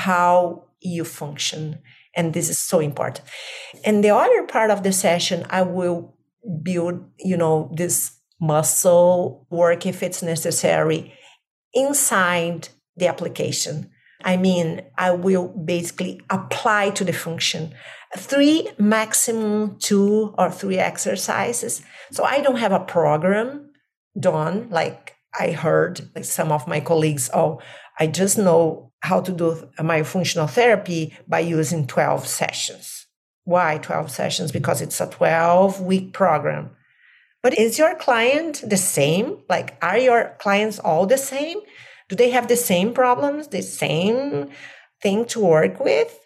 Speaker 2: how you function. And this is so important. And the other part of the session, I will build, you know, this muscle work if it's necessary inside the application. I mean, I will basically apply to the function three, maximum two or three exercises. So I don't have a program done like I heard like some of my colleagues, oh, I just know how to do my functional therapy by using twelve sessions. Why twelve sessions? Because it's a twelve-week program. But is your client the same? Like, are your clients all the same? Do they have the same problems, the same thing to work with?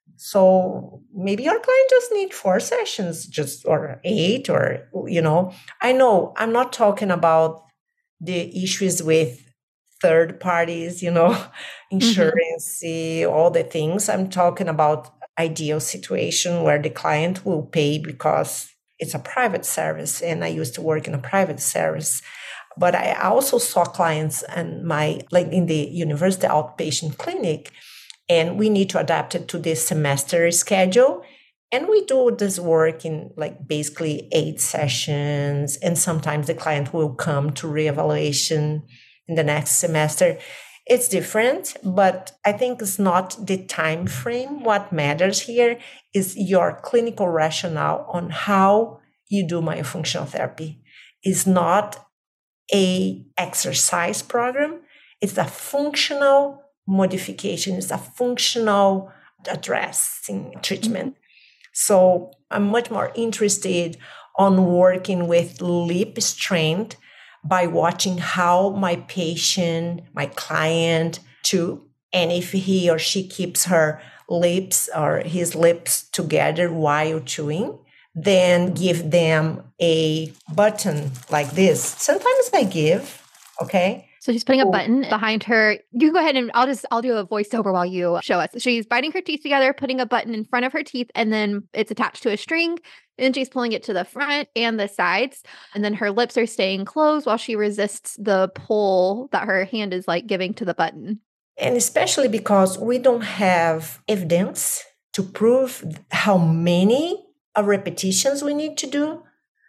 Speaker 2: So maybe your client just need four sessions, just or eight, or, you know, I know I'm not talking about the issues with third parties, you know, insurance, mm-hmm. all the things. I'm talking about ideal situation where the client will pay because it's a private service. And I used to work in a private service. But I also saw clients and my, like in the university outpatient clinic, and we need to adapt it to this semester schedule. And we do this work in like basically eight sessions. And sometimes the client will come to reevaluation in the next semester. It's different, but I think it's not the time frame. What matters here is your clinical rationale on how you do myofunctional therapy. It's not a exercise program. It's a functional modification. It's a functional addressing treatment. So I'm much more interested on working with lip strength by watching how my patient, my client chew, and if he or she keeps her lips or his lips together while chewing, then give them a button like this. Sometimes I give, okay?
Speaker 1: So she's putting a button behind her. You can go ahead and I'll just, I'll do a voiceover while you show us. She's biting her teeth together, putting a button in front of her teeth, and then it's attached to a string. And she's pulling it to the front and the sides. And then her lips are staying closed while she resists the pull that her hand is like giving to the button.
Speaker 2: And especially because we don't have evidence to prove how many repetitions we need to do.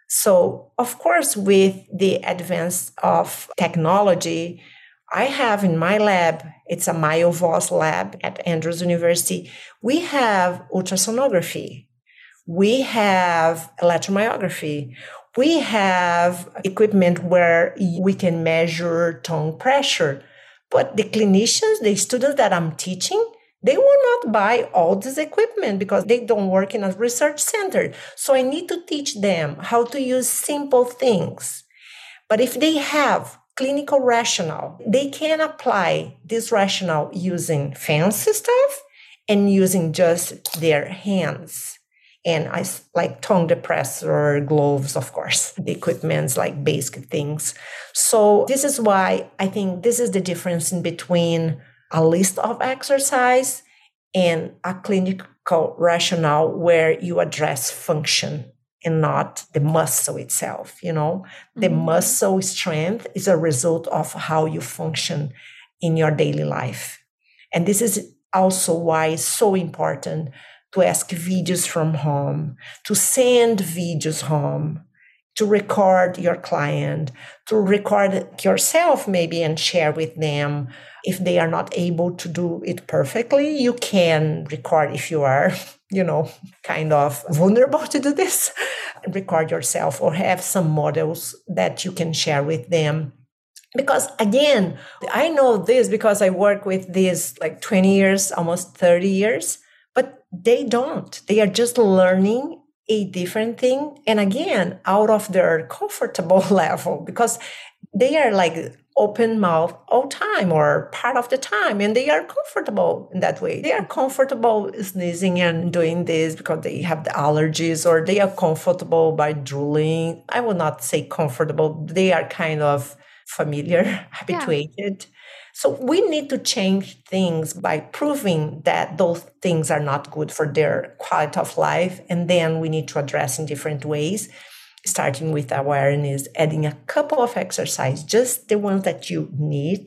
Speaker 2: So, of course, with the advance of technology, I have in my lab, it's a MyoVoz lab at Andrews University, we have ultrasonography, we have electromyography, we have equipment where we can measure tongue pressure. But the clinicians, the students that I'm teaching, they will not buy all this equipment because they don't work in a research center. So I need to teach them how to use simple things. But if they have clinical rationale, they can apply this rationale using fancy stuff and using just their hands. And I like tongue depressor, gloves, of course, the equipment's like basic things. So this is why I think this is the difference in between a list of exercise and a clinical rationale where you address function and not the muscle itself. You know, the mm-hmm. muscle strength is a result of how you function in your daily life. And this is also why it's so important to ask videos from home, to send videos home, to record your client, to record yourself maybe and share with them. If they are not able to do it perfectly, you can record if you are, you know, kind of vulnerable to do this. Record yourself or have some models that you can share with them. Because again, I know this because I work with this like twenty years, almost thirty years. But they don't. They are just learning a different thing. And again, out of their comfortable level, because they are like open mouth all time or part of the time. And they are comfortable in that way. They are comfortable sneezing and doing this because they have the allergies, or they are comfortable by drooling. I will not say comfortable. They are kind of familiar, habituated. Yeah. So we need to change things by proving that those things are not good for their quality of life. And then we need to address in different ways, starting with awareness, adding a couple of exercises, just the ones that you need,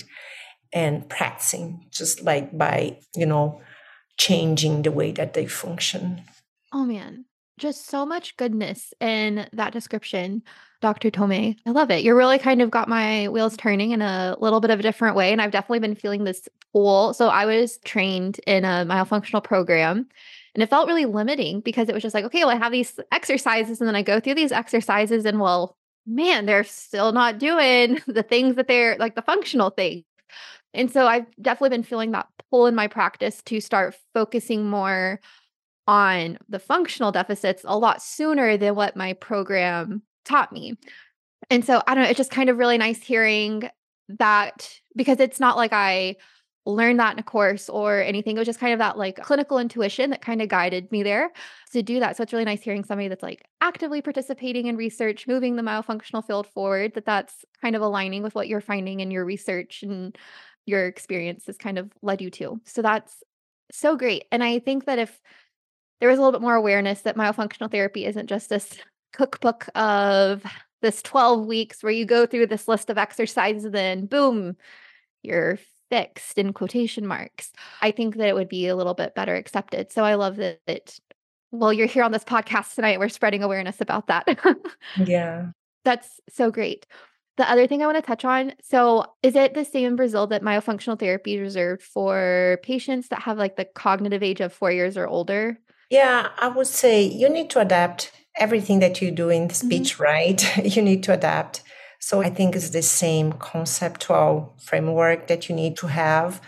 Speaker 2: and practicing, just like by, you know, changing the way that they function.
Speaker 1: Oh, man. Just so much goodness in that description, Doctor Tomei. I love it. You really kind of got my wheels turning in a little bit of a different way. And I've definitely been feeling this pull. So I was trained in a myofunctional program, and it felt really limiting because it was just like, okay, well, I have these exercises, and then I go through these exercises, and well, man, they're still not doing the things that they're like the functional things. And so I've definitely been feeling that pull in my practice to start focusing more on the functional deficits a lot sooner than what my program taught me. And so I don't know, it's just kind of really nice hearing that, because it's not like I learned that in a course or anything. It was just kind of that like clinical intuition that kind of guided me there to do that. So it's really nice hearing somebody that's like actively participating in research, moving the myofunctional field forward, that that's kind of aligning with what you're finding in your research and your experience has kind of led you to. So that's so great. And I think that if there was a little bit more awareness that myofunctional therapy isn't just this cookbook of this twelve weeks where you go through this list of exercises and then boom, you're fixed in quotation marks. I think that it would be a little bit better accepted. So I love that, that well, you're here on this podcast tonight. We're spreading awareness about that.
Speaker 2: Yeah.
Speaker 1: That's so great. The other thing I want to touch on, so is it the same in Brazil that myofunctional therapy is reserved for patients that have like the cognitive age of four years or older?
Speaker 2: Yeah, I would say you need to adapt everything that you do in speech, mm-hmm. right? You need to adapt. So I think it's the same conceptual framework that you need to have.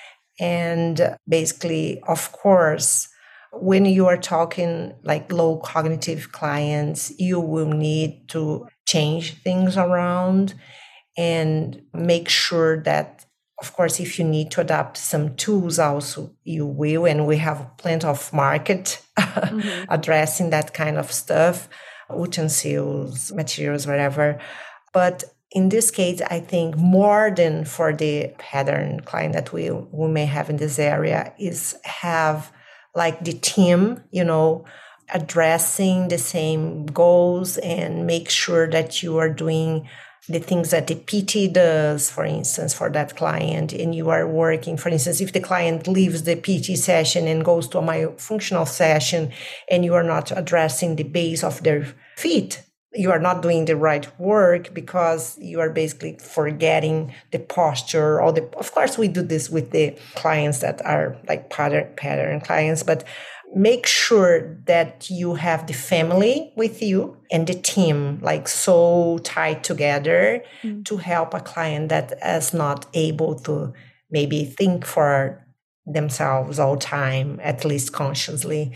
Speaker 2: And basically, of course, when you are talking like low cognitive clients, you will need to change things around and make sure that, of course, if you need to adapt some tools also, you will. And we have plenty of market mm-hmm. addressing that kind of stuff, utensils, materials, whatever. But in this case, I think more than for the pattern client that we, we may have in this area is have like the team, you know, addressing the same goals and make sure that you are doing the things that the P T does, for instance, for that client, and you are working, for instance, if the client leaves the P T session and goes to a myofunctional session and you are not addressing the base of their feet, you are not doing the right work because you are basically forgetting the posture or the, of course, we do this with the clients that are like pattern, pattern clients, but make sure that you have the family with you and the team like so tied together mm. to help a client that is not able to maybe think for themselves all time, at least consciously.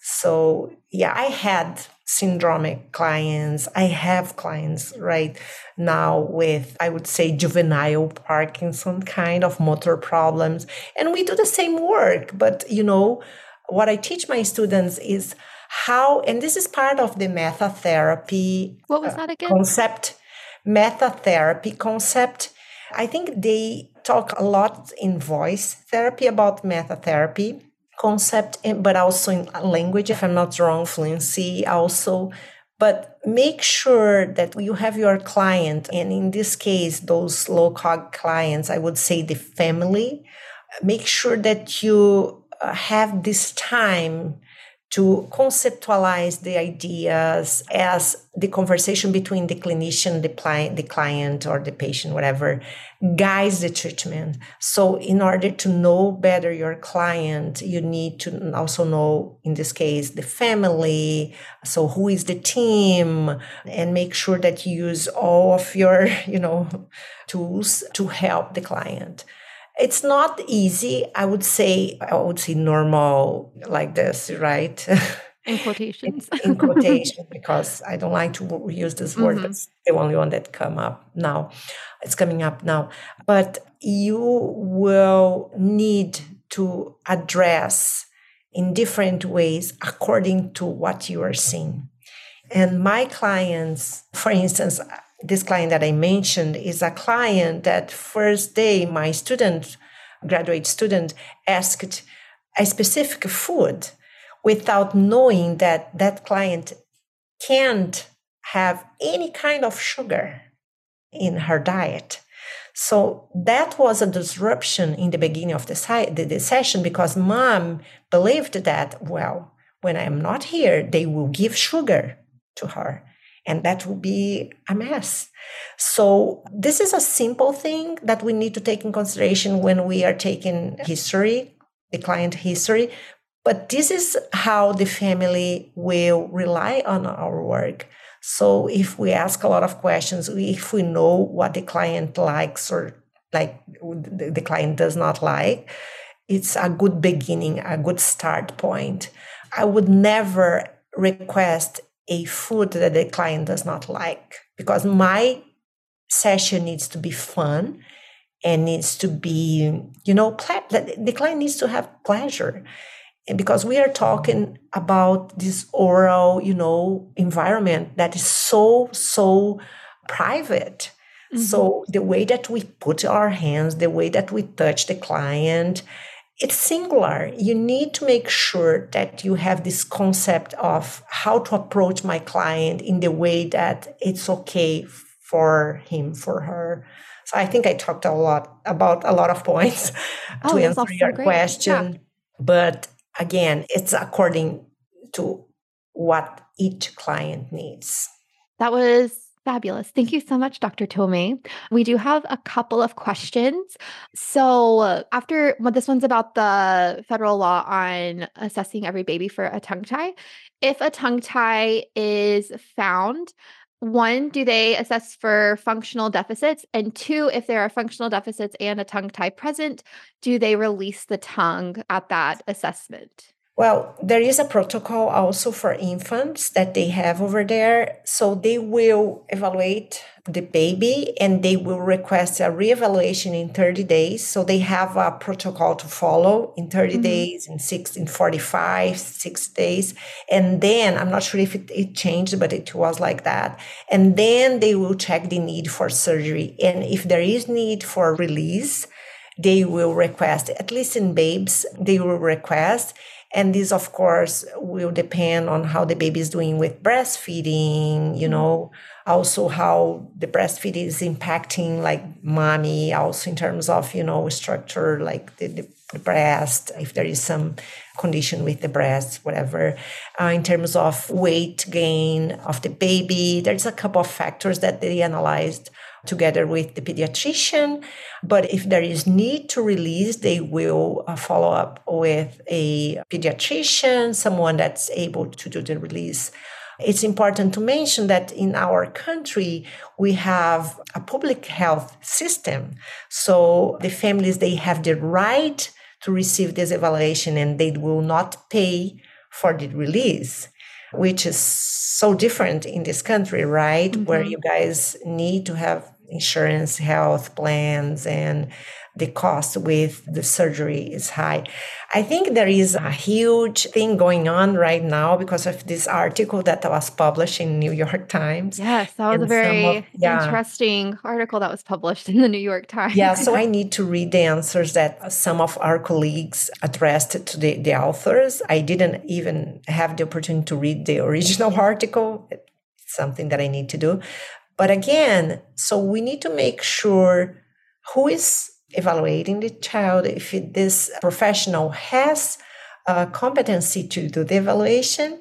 Speaker 2: So yeah, I had syndromic clients. I have clients right now with, I would say, juvenile Parkinson kind of motor problems. And we do the same work, but you know, what I teach my students is how, and this is part of the meta therapy.
Speaker 1: What was that again?
Speaker 2: Uh, concept, meta therapy concept. I think they talk a lot in voice therapy about meta therapy concept, but also in language, if I'm not wrong, fluency also. But make sure that you have your client, and in this case, those low-cog clients, I would say the family, make sure that you have this time to conceptualize the ideas as the conversation between the clinician, the client, the client or the patient, whatever, guides the treatment. So in order to know better your client, you need to also know, in this case, the family. So who is the team, and make sure that you use all of your, you know, tools to help the client. It's not easy. I would say, I would say normal like this, right?
Speaker 1: In quotations.
Speaker 2: in, in quotation, because I don't like to use this word. Mm-hmm. It's the only one that come up now. It's coming up now. But you will need to address in different ways according to what you are seeing. And my clients, for instance, this client that I mentioned is a client that first day my student, graduate student, asked a specific food without knowing that that client can't have any kind of sugar in her diet. So that was a disruption in the beginning of the, si- the, the session because mom believed that, well, when I'm not here, they will give sugar to her. And that will be a mess. So this is a simple thing that we need to take in consideration when we are taking history, the client history. But this is how the family will rely on our work. So if we ask a lot of questions, if we know what the client likes or like the client does not like, it's a good beginning, a good start point. I would never request a food that the client does not like, because my session needs to be fun and needs to be, you know, ple- the client needs to have pleasure. And because we are talking about this oral, you know, environment that is so, so private. Mm-hmm. So the way that we put our hands, the way that we touch the client, it's singular. You need to make sure that you have this concept of how to approach my client in the way that it's okay for him, for her. So I think I talked a lot about a lot of points oh, to answer your great. question. Yeah. But again, it's according to what each client needs.
Speaker 1: That was fabulous. Thank you so much, Doctor Tomei. We do have a couple of questions. So uh, after, well, this one's about the federal law on assessing every baby for a tongue tie. If a tongue tie is found, one, do they assess for functional deficits? And two, if there are functional deficits and a tongue tie present, do they release the tongue at that assessment?
Speaker 2: Well, there is a protocol also for infants that they have over there. So they will evaluate the baby and they will request a reevaluation in thirty days. So they have a protocol to follow in thirty mm-hmm. days, in six, in forty-five, six days. And then I'm not sure if it, it changed, but it was like that. And then they will check the need for surgery. And if there is need for release, they will request, at least in babes, they will request. And this, of course, will depend on how the baby is doing with breastfeeding, you know, also how the breastfeeding is impacting like mommy, also in terms of, you know, structure, like the, the, the breast, if there is some condition with the breast, whatever. Uh, in terms of weight gain of the baby, there's a couple of factors that they analyzed together with the pediatrician. But if there is need to release, they will uh, follow up with a pediatrician, someone that's able to do the release. It's important to mention that in our country, we have a public health system. So the families, they have the right to receive this evaluation and they will not pay for the release, which is so different in this country, right? Mm-hmm. Where you guys need to have insurance, health plans, and the cost with the surgery is high. I think there is a huge thing going on right now because of this article that was published in New York Times.
Speaker 1: Yes, that was a very of, yeah. interesting article that was published in the New York Times.
Speaker 2: Yeah, so I need to read the answers that some of our colleagues addressed to the, the authors. I didn't even have the opportunity to read the original article. It's something that I need to do. But again, so we need to make sure who is evaluating the child, if it, this professional has a competency to do the evaluation.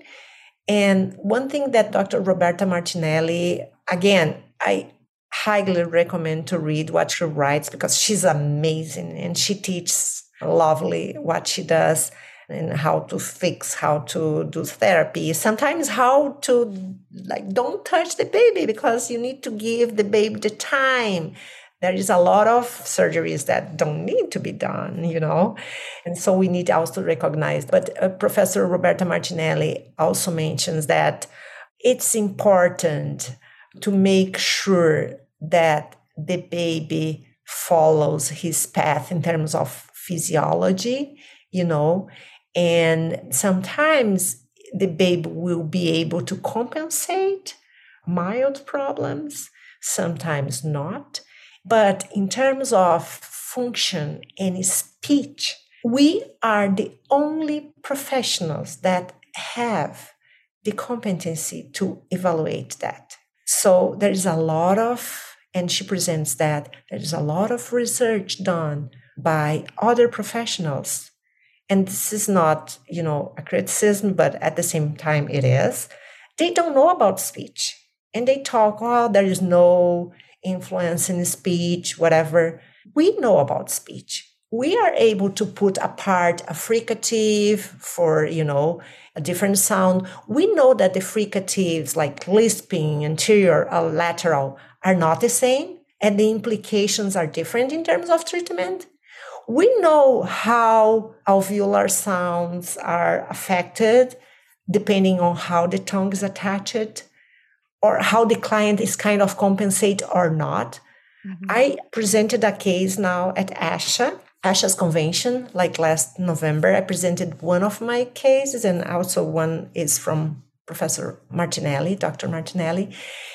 Speaker 2: And one thing that Doctor Roberta Martinelli, again, I highly recommend to read what she writes because she's amazing and she teaches lovely what she does and how to fix, how to do therapy, sometimes how to, like, don't touch the baby because you need to give the baby the time. There is a lot of surgeries that don't need to be done, you know, and so we need also to recognize. But uh, Professor Roberta Martinelli also mentions that it's important to make sure that the baby follows his path in terms of physiology, you know, and sometimes the baby will be able to compensate mild problems, sometimes not. But in terms of function and speech, we are the only professionals that have the competency to evaluate that. So there is a lot of, and she presents that, there is a lot of research done by other professionals. And this is not, you know, a criticism, but at the same time it is. They don't know about speech. And they talk, oh, there is no influence in speech, whatever. We know about speech. We are able to put apart a fricative for, you know, a different sound. We know that the fricatives like lisping, anterior, or lateral are not the same, and the implications are different in terms of treatment. We know how alveolar sounds are affected depending on how the tongue is attached or how the client is kind of compensate or not. Mm-hmm. I presented a case now at ASHA, ASHA's convention, like last November. I presented one of my cases, and also one is from Professor Martinelli, Doctor Martinelli.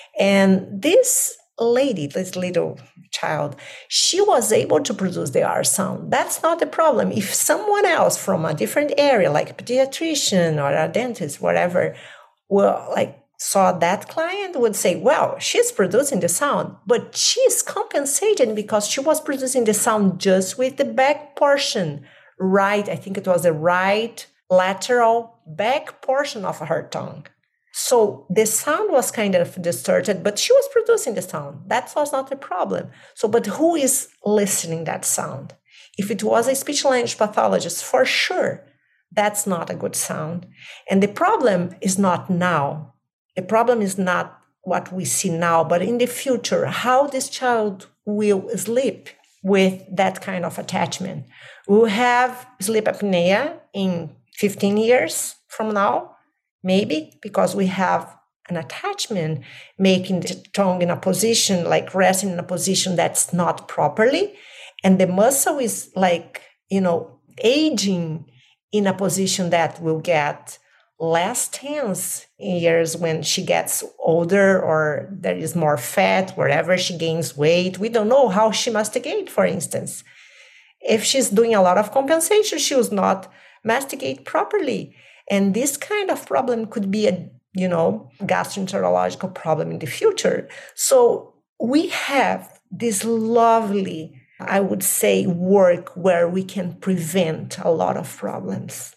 Speaker 2: And this lady, this little child, she was able to produce the R sound. That's not the problem. If someone else from a different area, like a pediatrician or a dentist, whatever, well, like saw that client, would say, well, she's producing the sound, but she's compensated because she was producing the sound just with the back portion, right? I think it was the right lateral back portion of her tongue. So the sound was kind of distorted, but she was producing the sound. That was not the problem. So, but who is listening that sound? If it was a speech language pathologist, for sure, that's not a good sound. And the problem is not now. The problem is not what we see now, but in the future, how this child will sleep with that kind of attachment. We'll have sleep apnea in fifteen years from now, maybe, because we have an attachment making the tongue in a position, like resting in a position that's not properly. And the muscle is like, you know, aging in a position that will get less tense in years when she gets older or there is more fat, wherever she gains weight. We don't know how she masticates, for instance. If she's doing a lot of compensation, she will not masticate properly. And this kind of problem could be a, you know, gastroenterological problem in the future. So we have this lovely, I would say, work where we can prevent a lot of problems.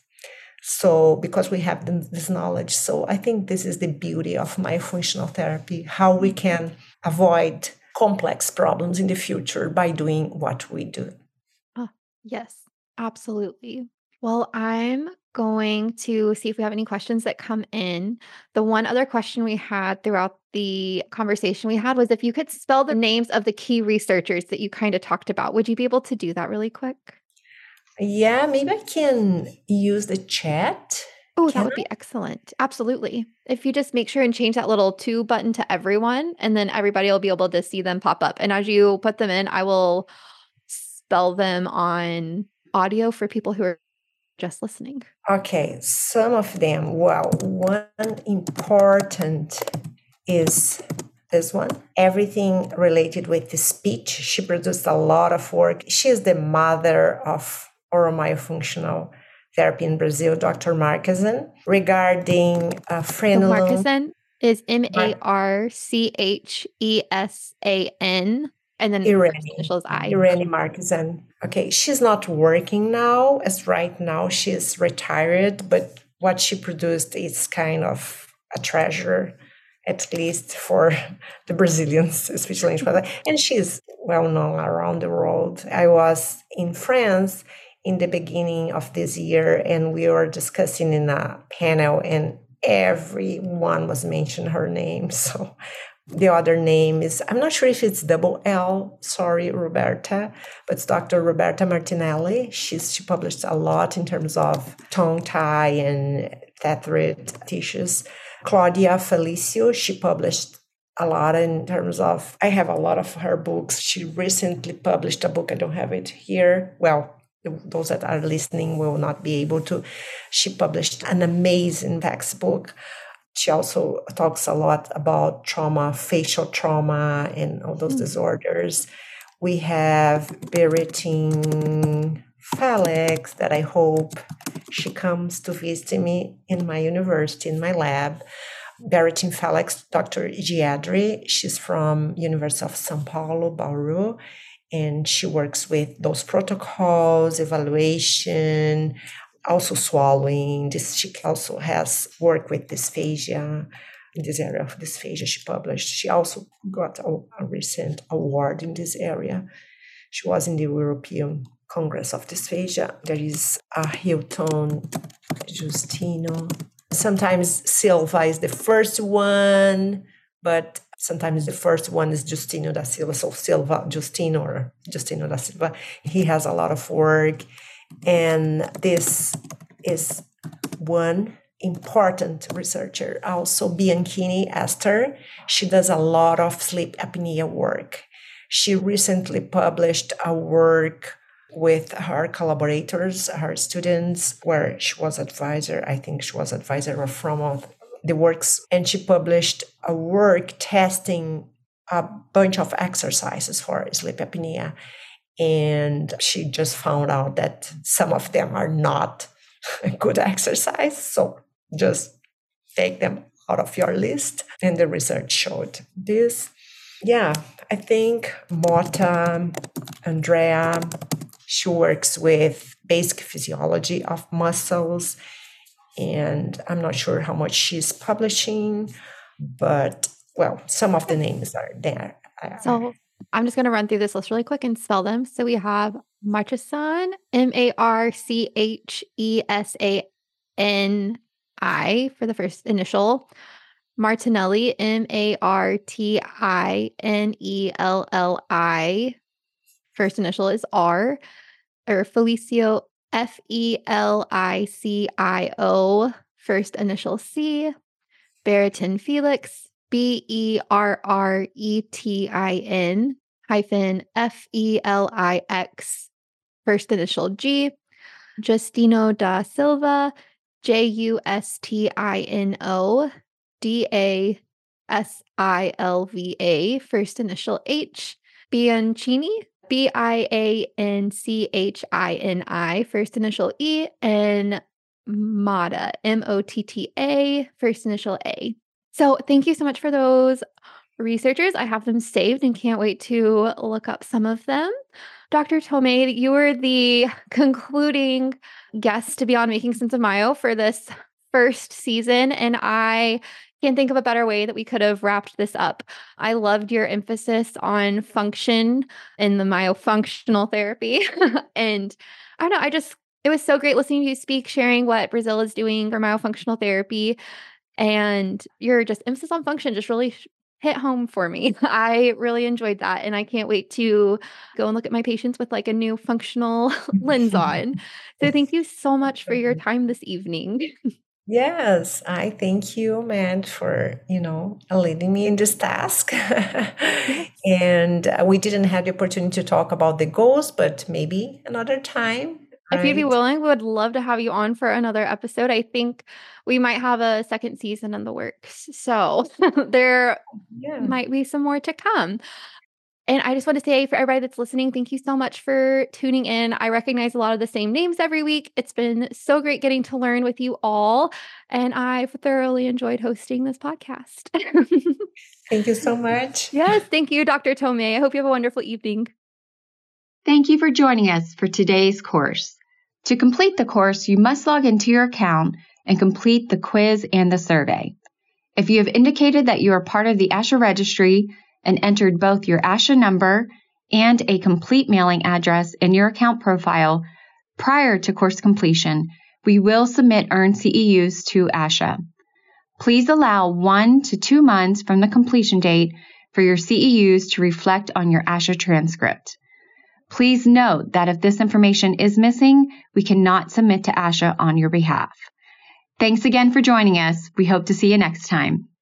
Speaker 2: So because we have this knowledge. So I think this is the beauty of myofunctional therapy, how we can avoid complex problems in the future by doing what we do.
Speaker 1: Oh, yes, absolutely. Well, I'm going to see if we have any questions that come in. The one other question we had throughout the conversation we had was if you could spell the names of the key researchers that you kind of talked about. Would you be able to do that really quick?
Speaker 2: Yeah, maybe I can use the chat.
Speaker 1: Oh, that would be excellent. Absolutely. If you just make sure and change that little to button to everyone, and then everybody will be able to see them pop up. And as you put them in, I will spell them on audio for people who are just listening.
Speaker 2: Okay, some of them. Well, one important is this one. Everything related with the speech. She produced a lot of work. She is the mother of oromyofunctional therapy in Brazil, Doctor Marchesan, regarding uh, frenulum.
Speaker 1: So Marchesan is M A R C H E S A N. And then
Speaker 2: Irene,
Speaker 1: initials I.
Speaker 2: Irene Marchesan. Okay, she's not working now, as right now she's retired, but what she produced is kind of a treasure, at least for the Brazilians, especially in France. And she's well known around the world. I was in France in the beginning of this year, and we were discussing in a panel, and everyone was mentioning her name. So the other name is, I'm not sure if it's double L, sorry, Roberta, but it's Doctor Roberta Martinelli. She's, she published a lot in terms of tongue tie and tethered tissues. Claudia Felicio, she published a lot in terms of, I have a lot of her books. She recently published a book, I don't have it here. Well, those that are listening will not be able to. She published an amazing textbook. She also talks a lot about trauma, facial trauma, and all those mm. disorders. We have Beretin Felix, that I hope she comes to visit me in my university, in my lab. Beretin Felix, Doctor Giadri, she's from University of São Paulo, Bauru, and she works with those protocols, evaluation, also swallowing. This, she also has worked with dysphagia, in this area of dysphagia she published. She also got a, a recent award in this area. She was in the European Congress of Dysphagia. There is a Hilton Justino. Sometimes Silva is the first one, but sometimes the first one is Justino da Silva. So Silva, Justino, or Justino da Silva. He has a lot of work. And this is one important researcher. Also, Bianchini Esther. She does a lot of sleep apnea work. She recently published a work with her collaborators, her students, where she was advisor. I think she was advisor from the works. And she published a work testing a bunch of exercises for sleep apnea. And she just found out that some of them are not good exercise. So just take them out of your list. And the research showed this. Yeah, I think Mota, Andrea, she works with basic physiology of muscles. And I'm not sure how much she's publishing, but well, some of the names are there.
Speaker 1: So I'm just going to run through this list really quick and spell them. So we have Marchesan, M A R C H E S A N I for the first initial. Martinelli, M A R T I N E L L I. First initial is R. Or Felicio, F E L I C I O, first initial C. Berretin Felix, B E R R E T I N, hyphen F E L I X, first initial G. Justino da Silva, J U S T I N O, D A S I L V A, first initial H. Bianchini, B I A N C H I N I, first initial E. And Motta, M O T T A, first initial A. So thank you so much for those researchers. I have them saved and can't wait to look up some of them. Doctor Tomei, you were the concluding guest to be on Making Sense of Myo for this first season, and I can't think of a better way that we could have wrapped this up. I loved your emphasis on function and the myofunctional therapy. And I don't know, I just, it was so great listening to you speak, sharing what Brazil is doing for myofunctional therapy. And your just emphasis on function just really hit home for me. I really enjoyed that. And I can't wait to go and look at my patients with like a new functional lens on. So thank you so much for your time this evening.
Speaker 2: Yes, I thank you, Matt, for, you know, leading me in this task. And uh, we didn't have the opportunity to talk about the goals, but maybe another time.
Speaker 1: If
Speaker 2: right?
Speaker 1: you'd be willing, we would love to have you on for another episode. I think we might have a second season in the works. So there
Speaker 2: Yeah.
Speaker 1: might be some more to come. And I just want to say for everybody that's listening, thank you so much for tuning in. I recognize a lot of the same names every week. It's been so great getting to learn with you all. And I've thoroughly enjoyed hosting this podcast.
Speaker 2: Thank you so much.
Speaker 1: Yes, thank you, Doctor Tomei. I hope you have a wonderful evening.
Speaker 3: Thank you for joining us for today's course. To complete the course, you must log into your account and complete the quiz and the survey. If you have indicated that you are part of the ASHA registry and entered both your ASHA number and a complete mailing address in your account profile prior to course completion, we will submit earned C E Us to ASHA. Please allow one to two months from the completion date for your C E Us to reflect on your ASHA transcript. Please note that if this information is missing, we cannot submit to ASHA on your behalf. Thanks again for joining us. We hope to see you next time.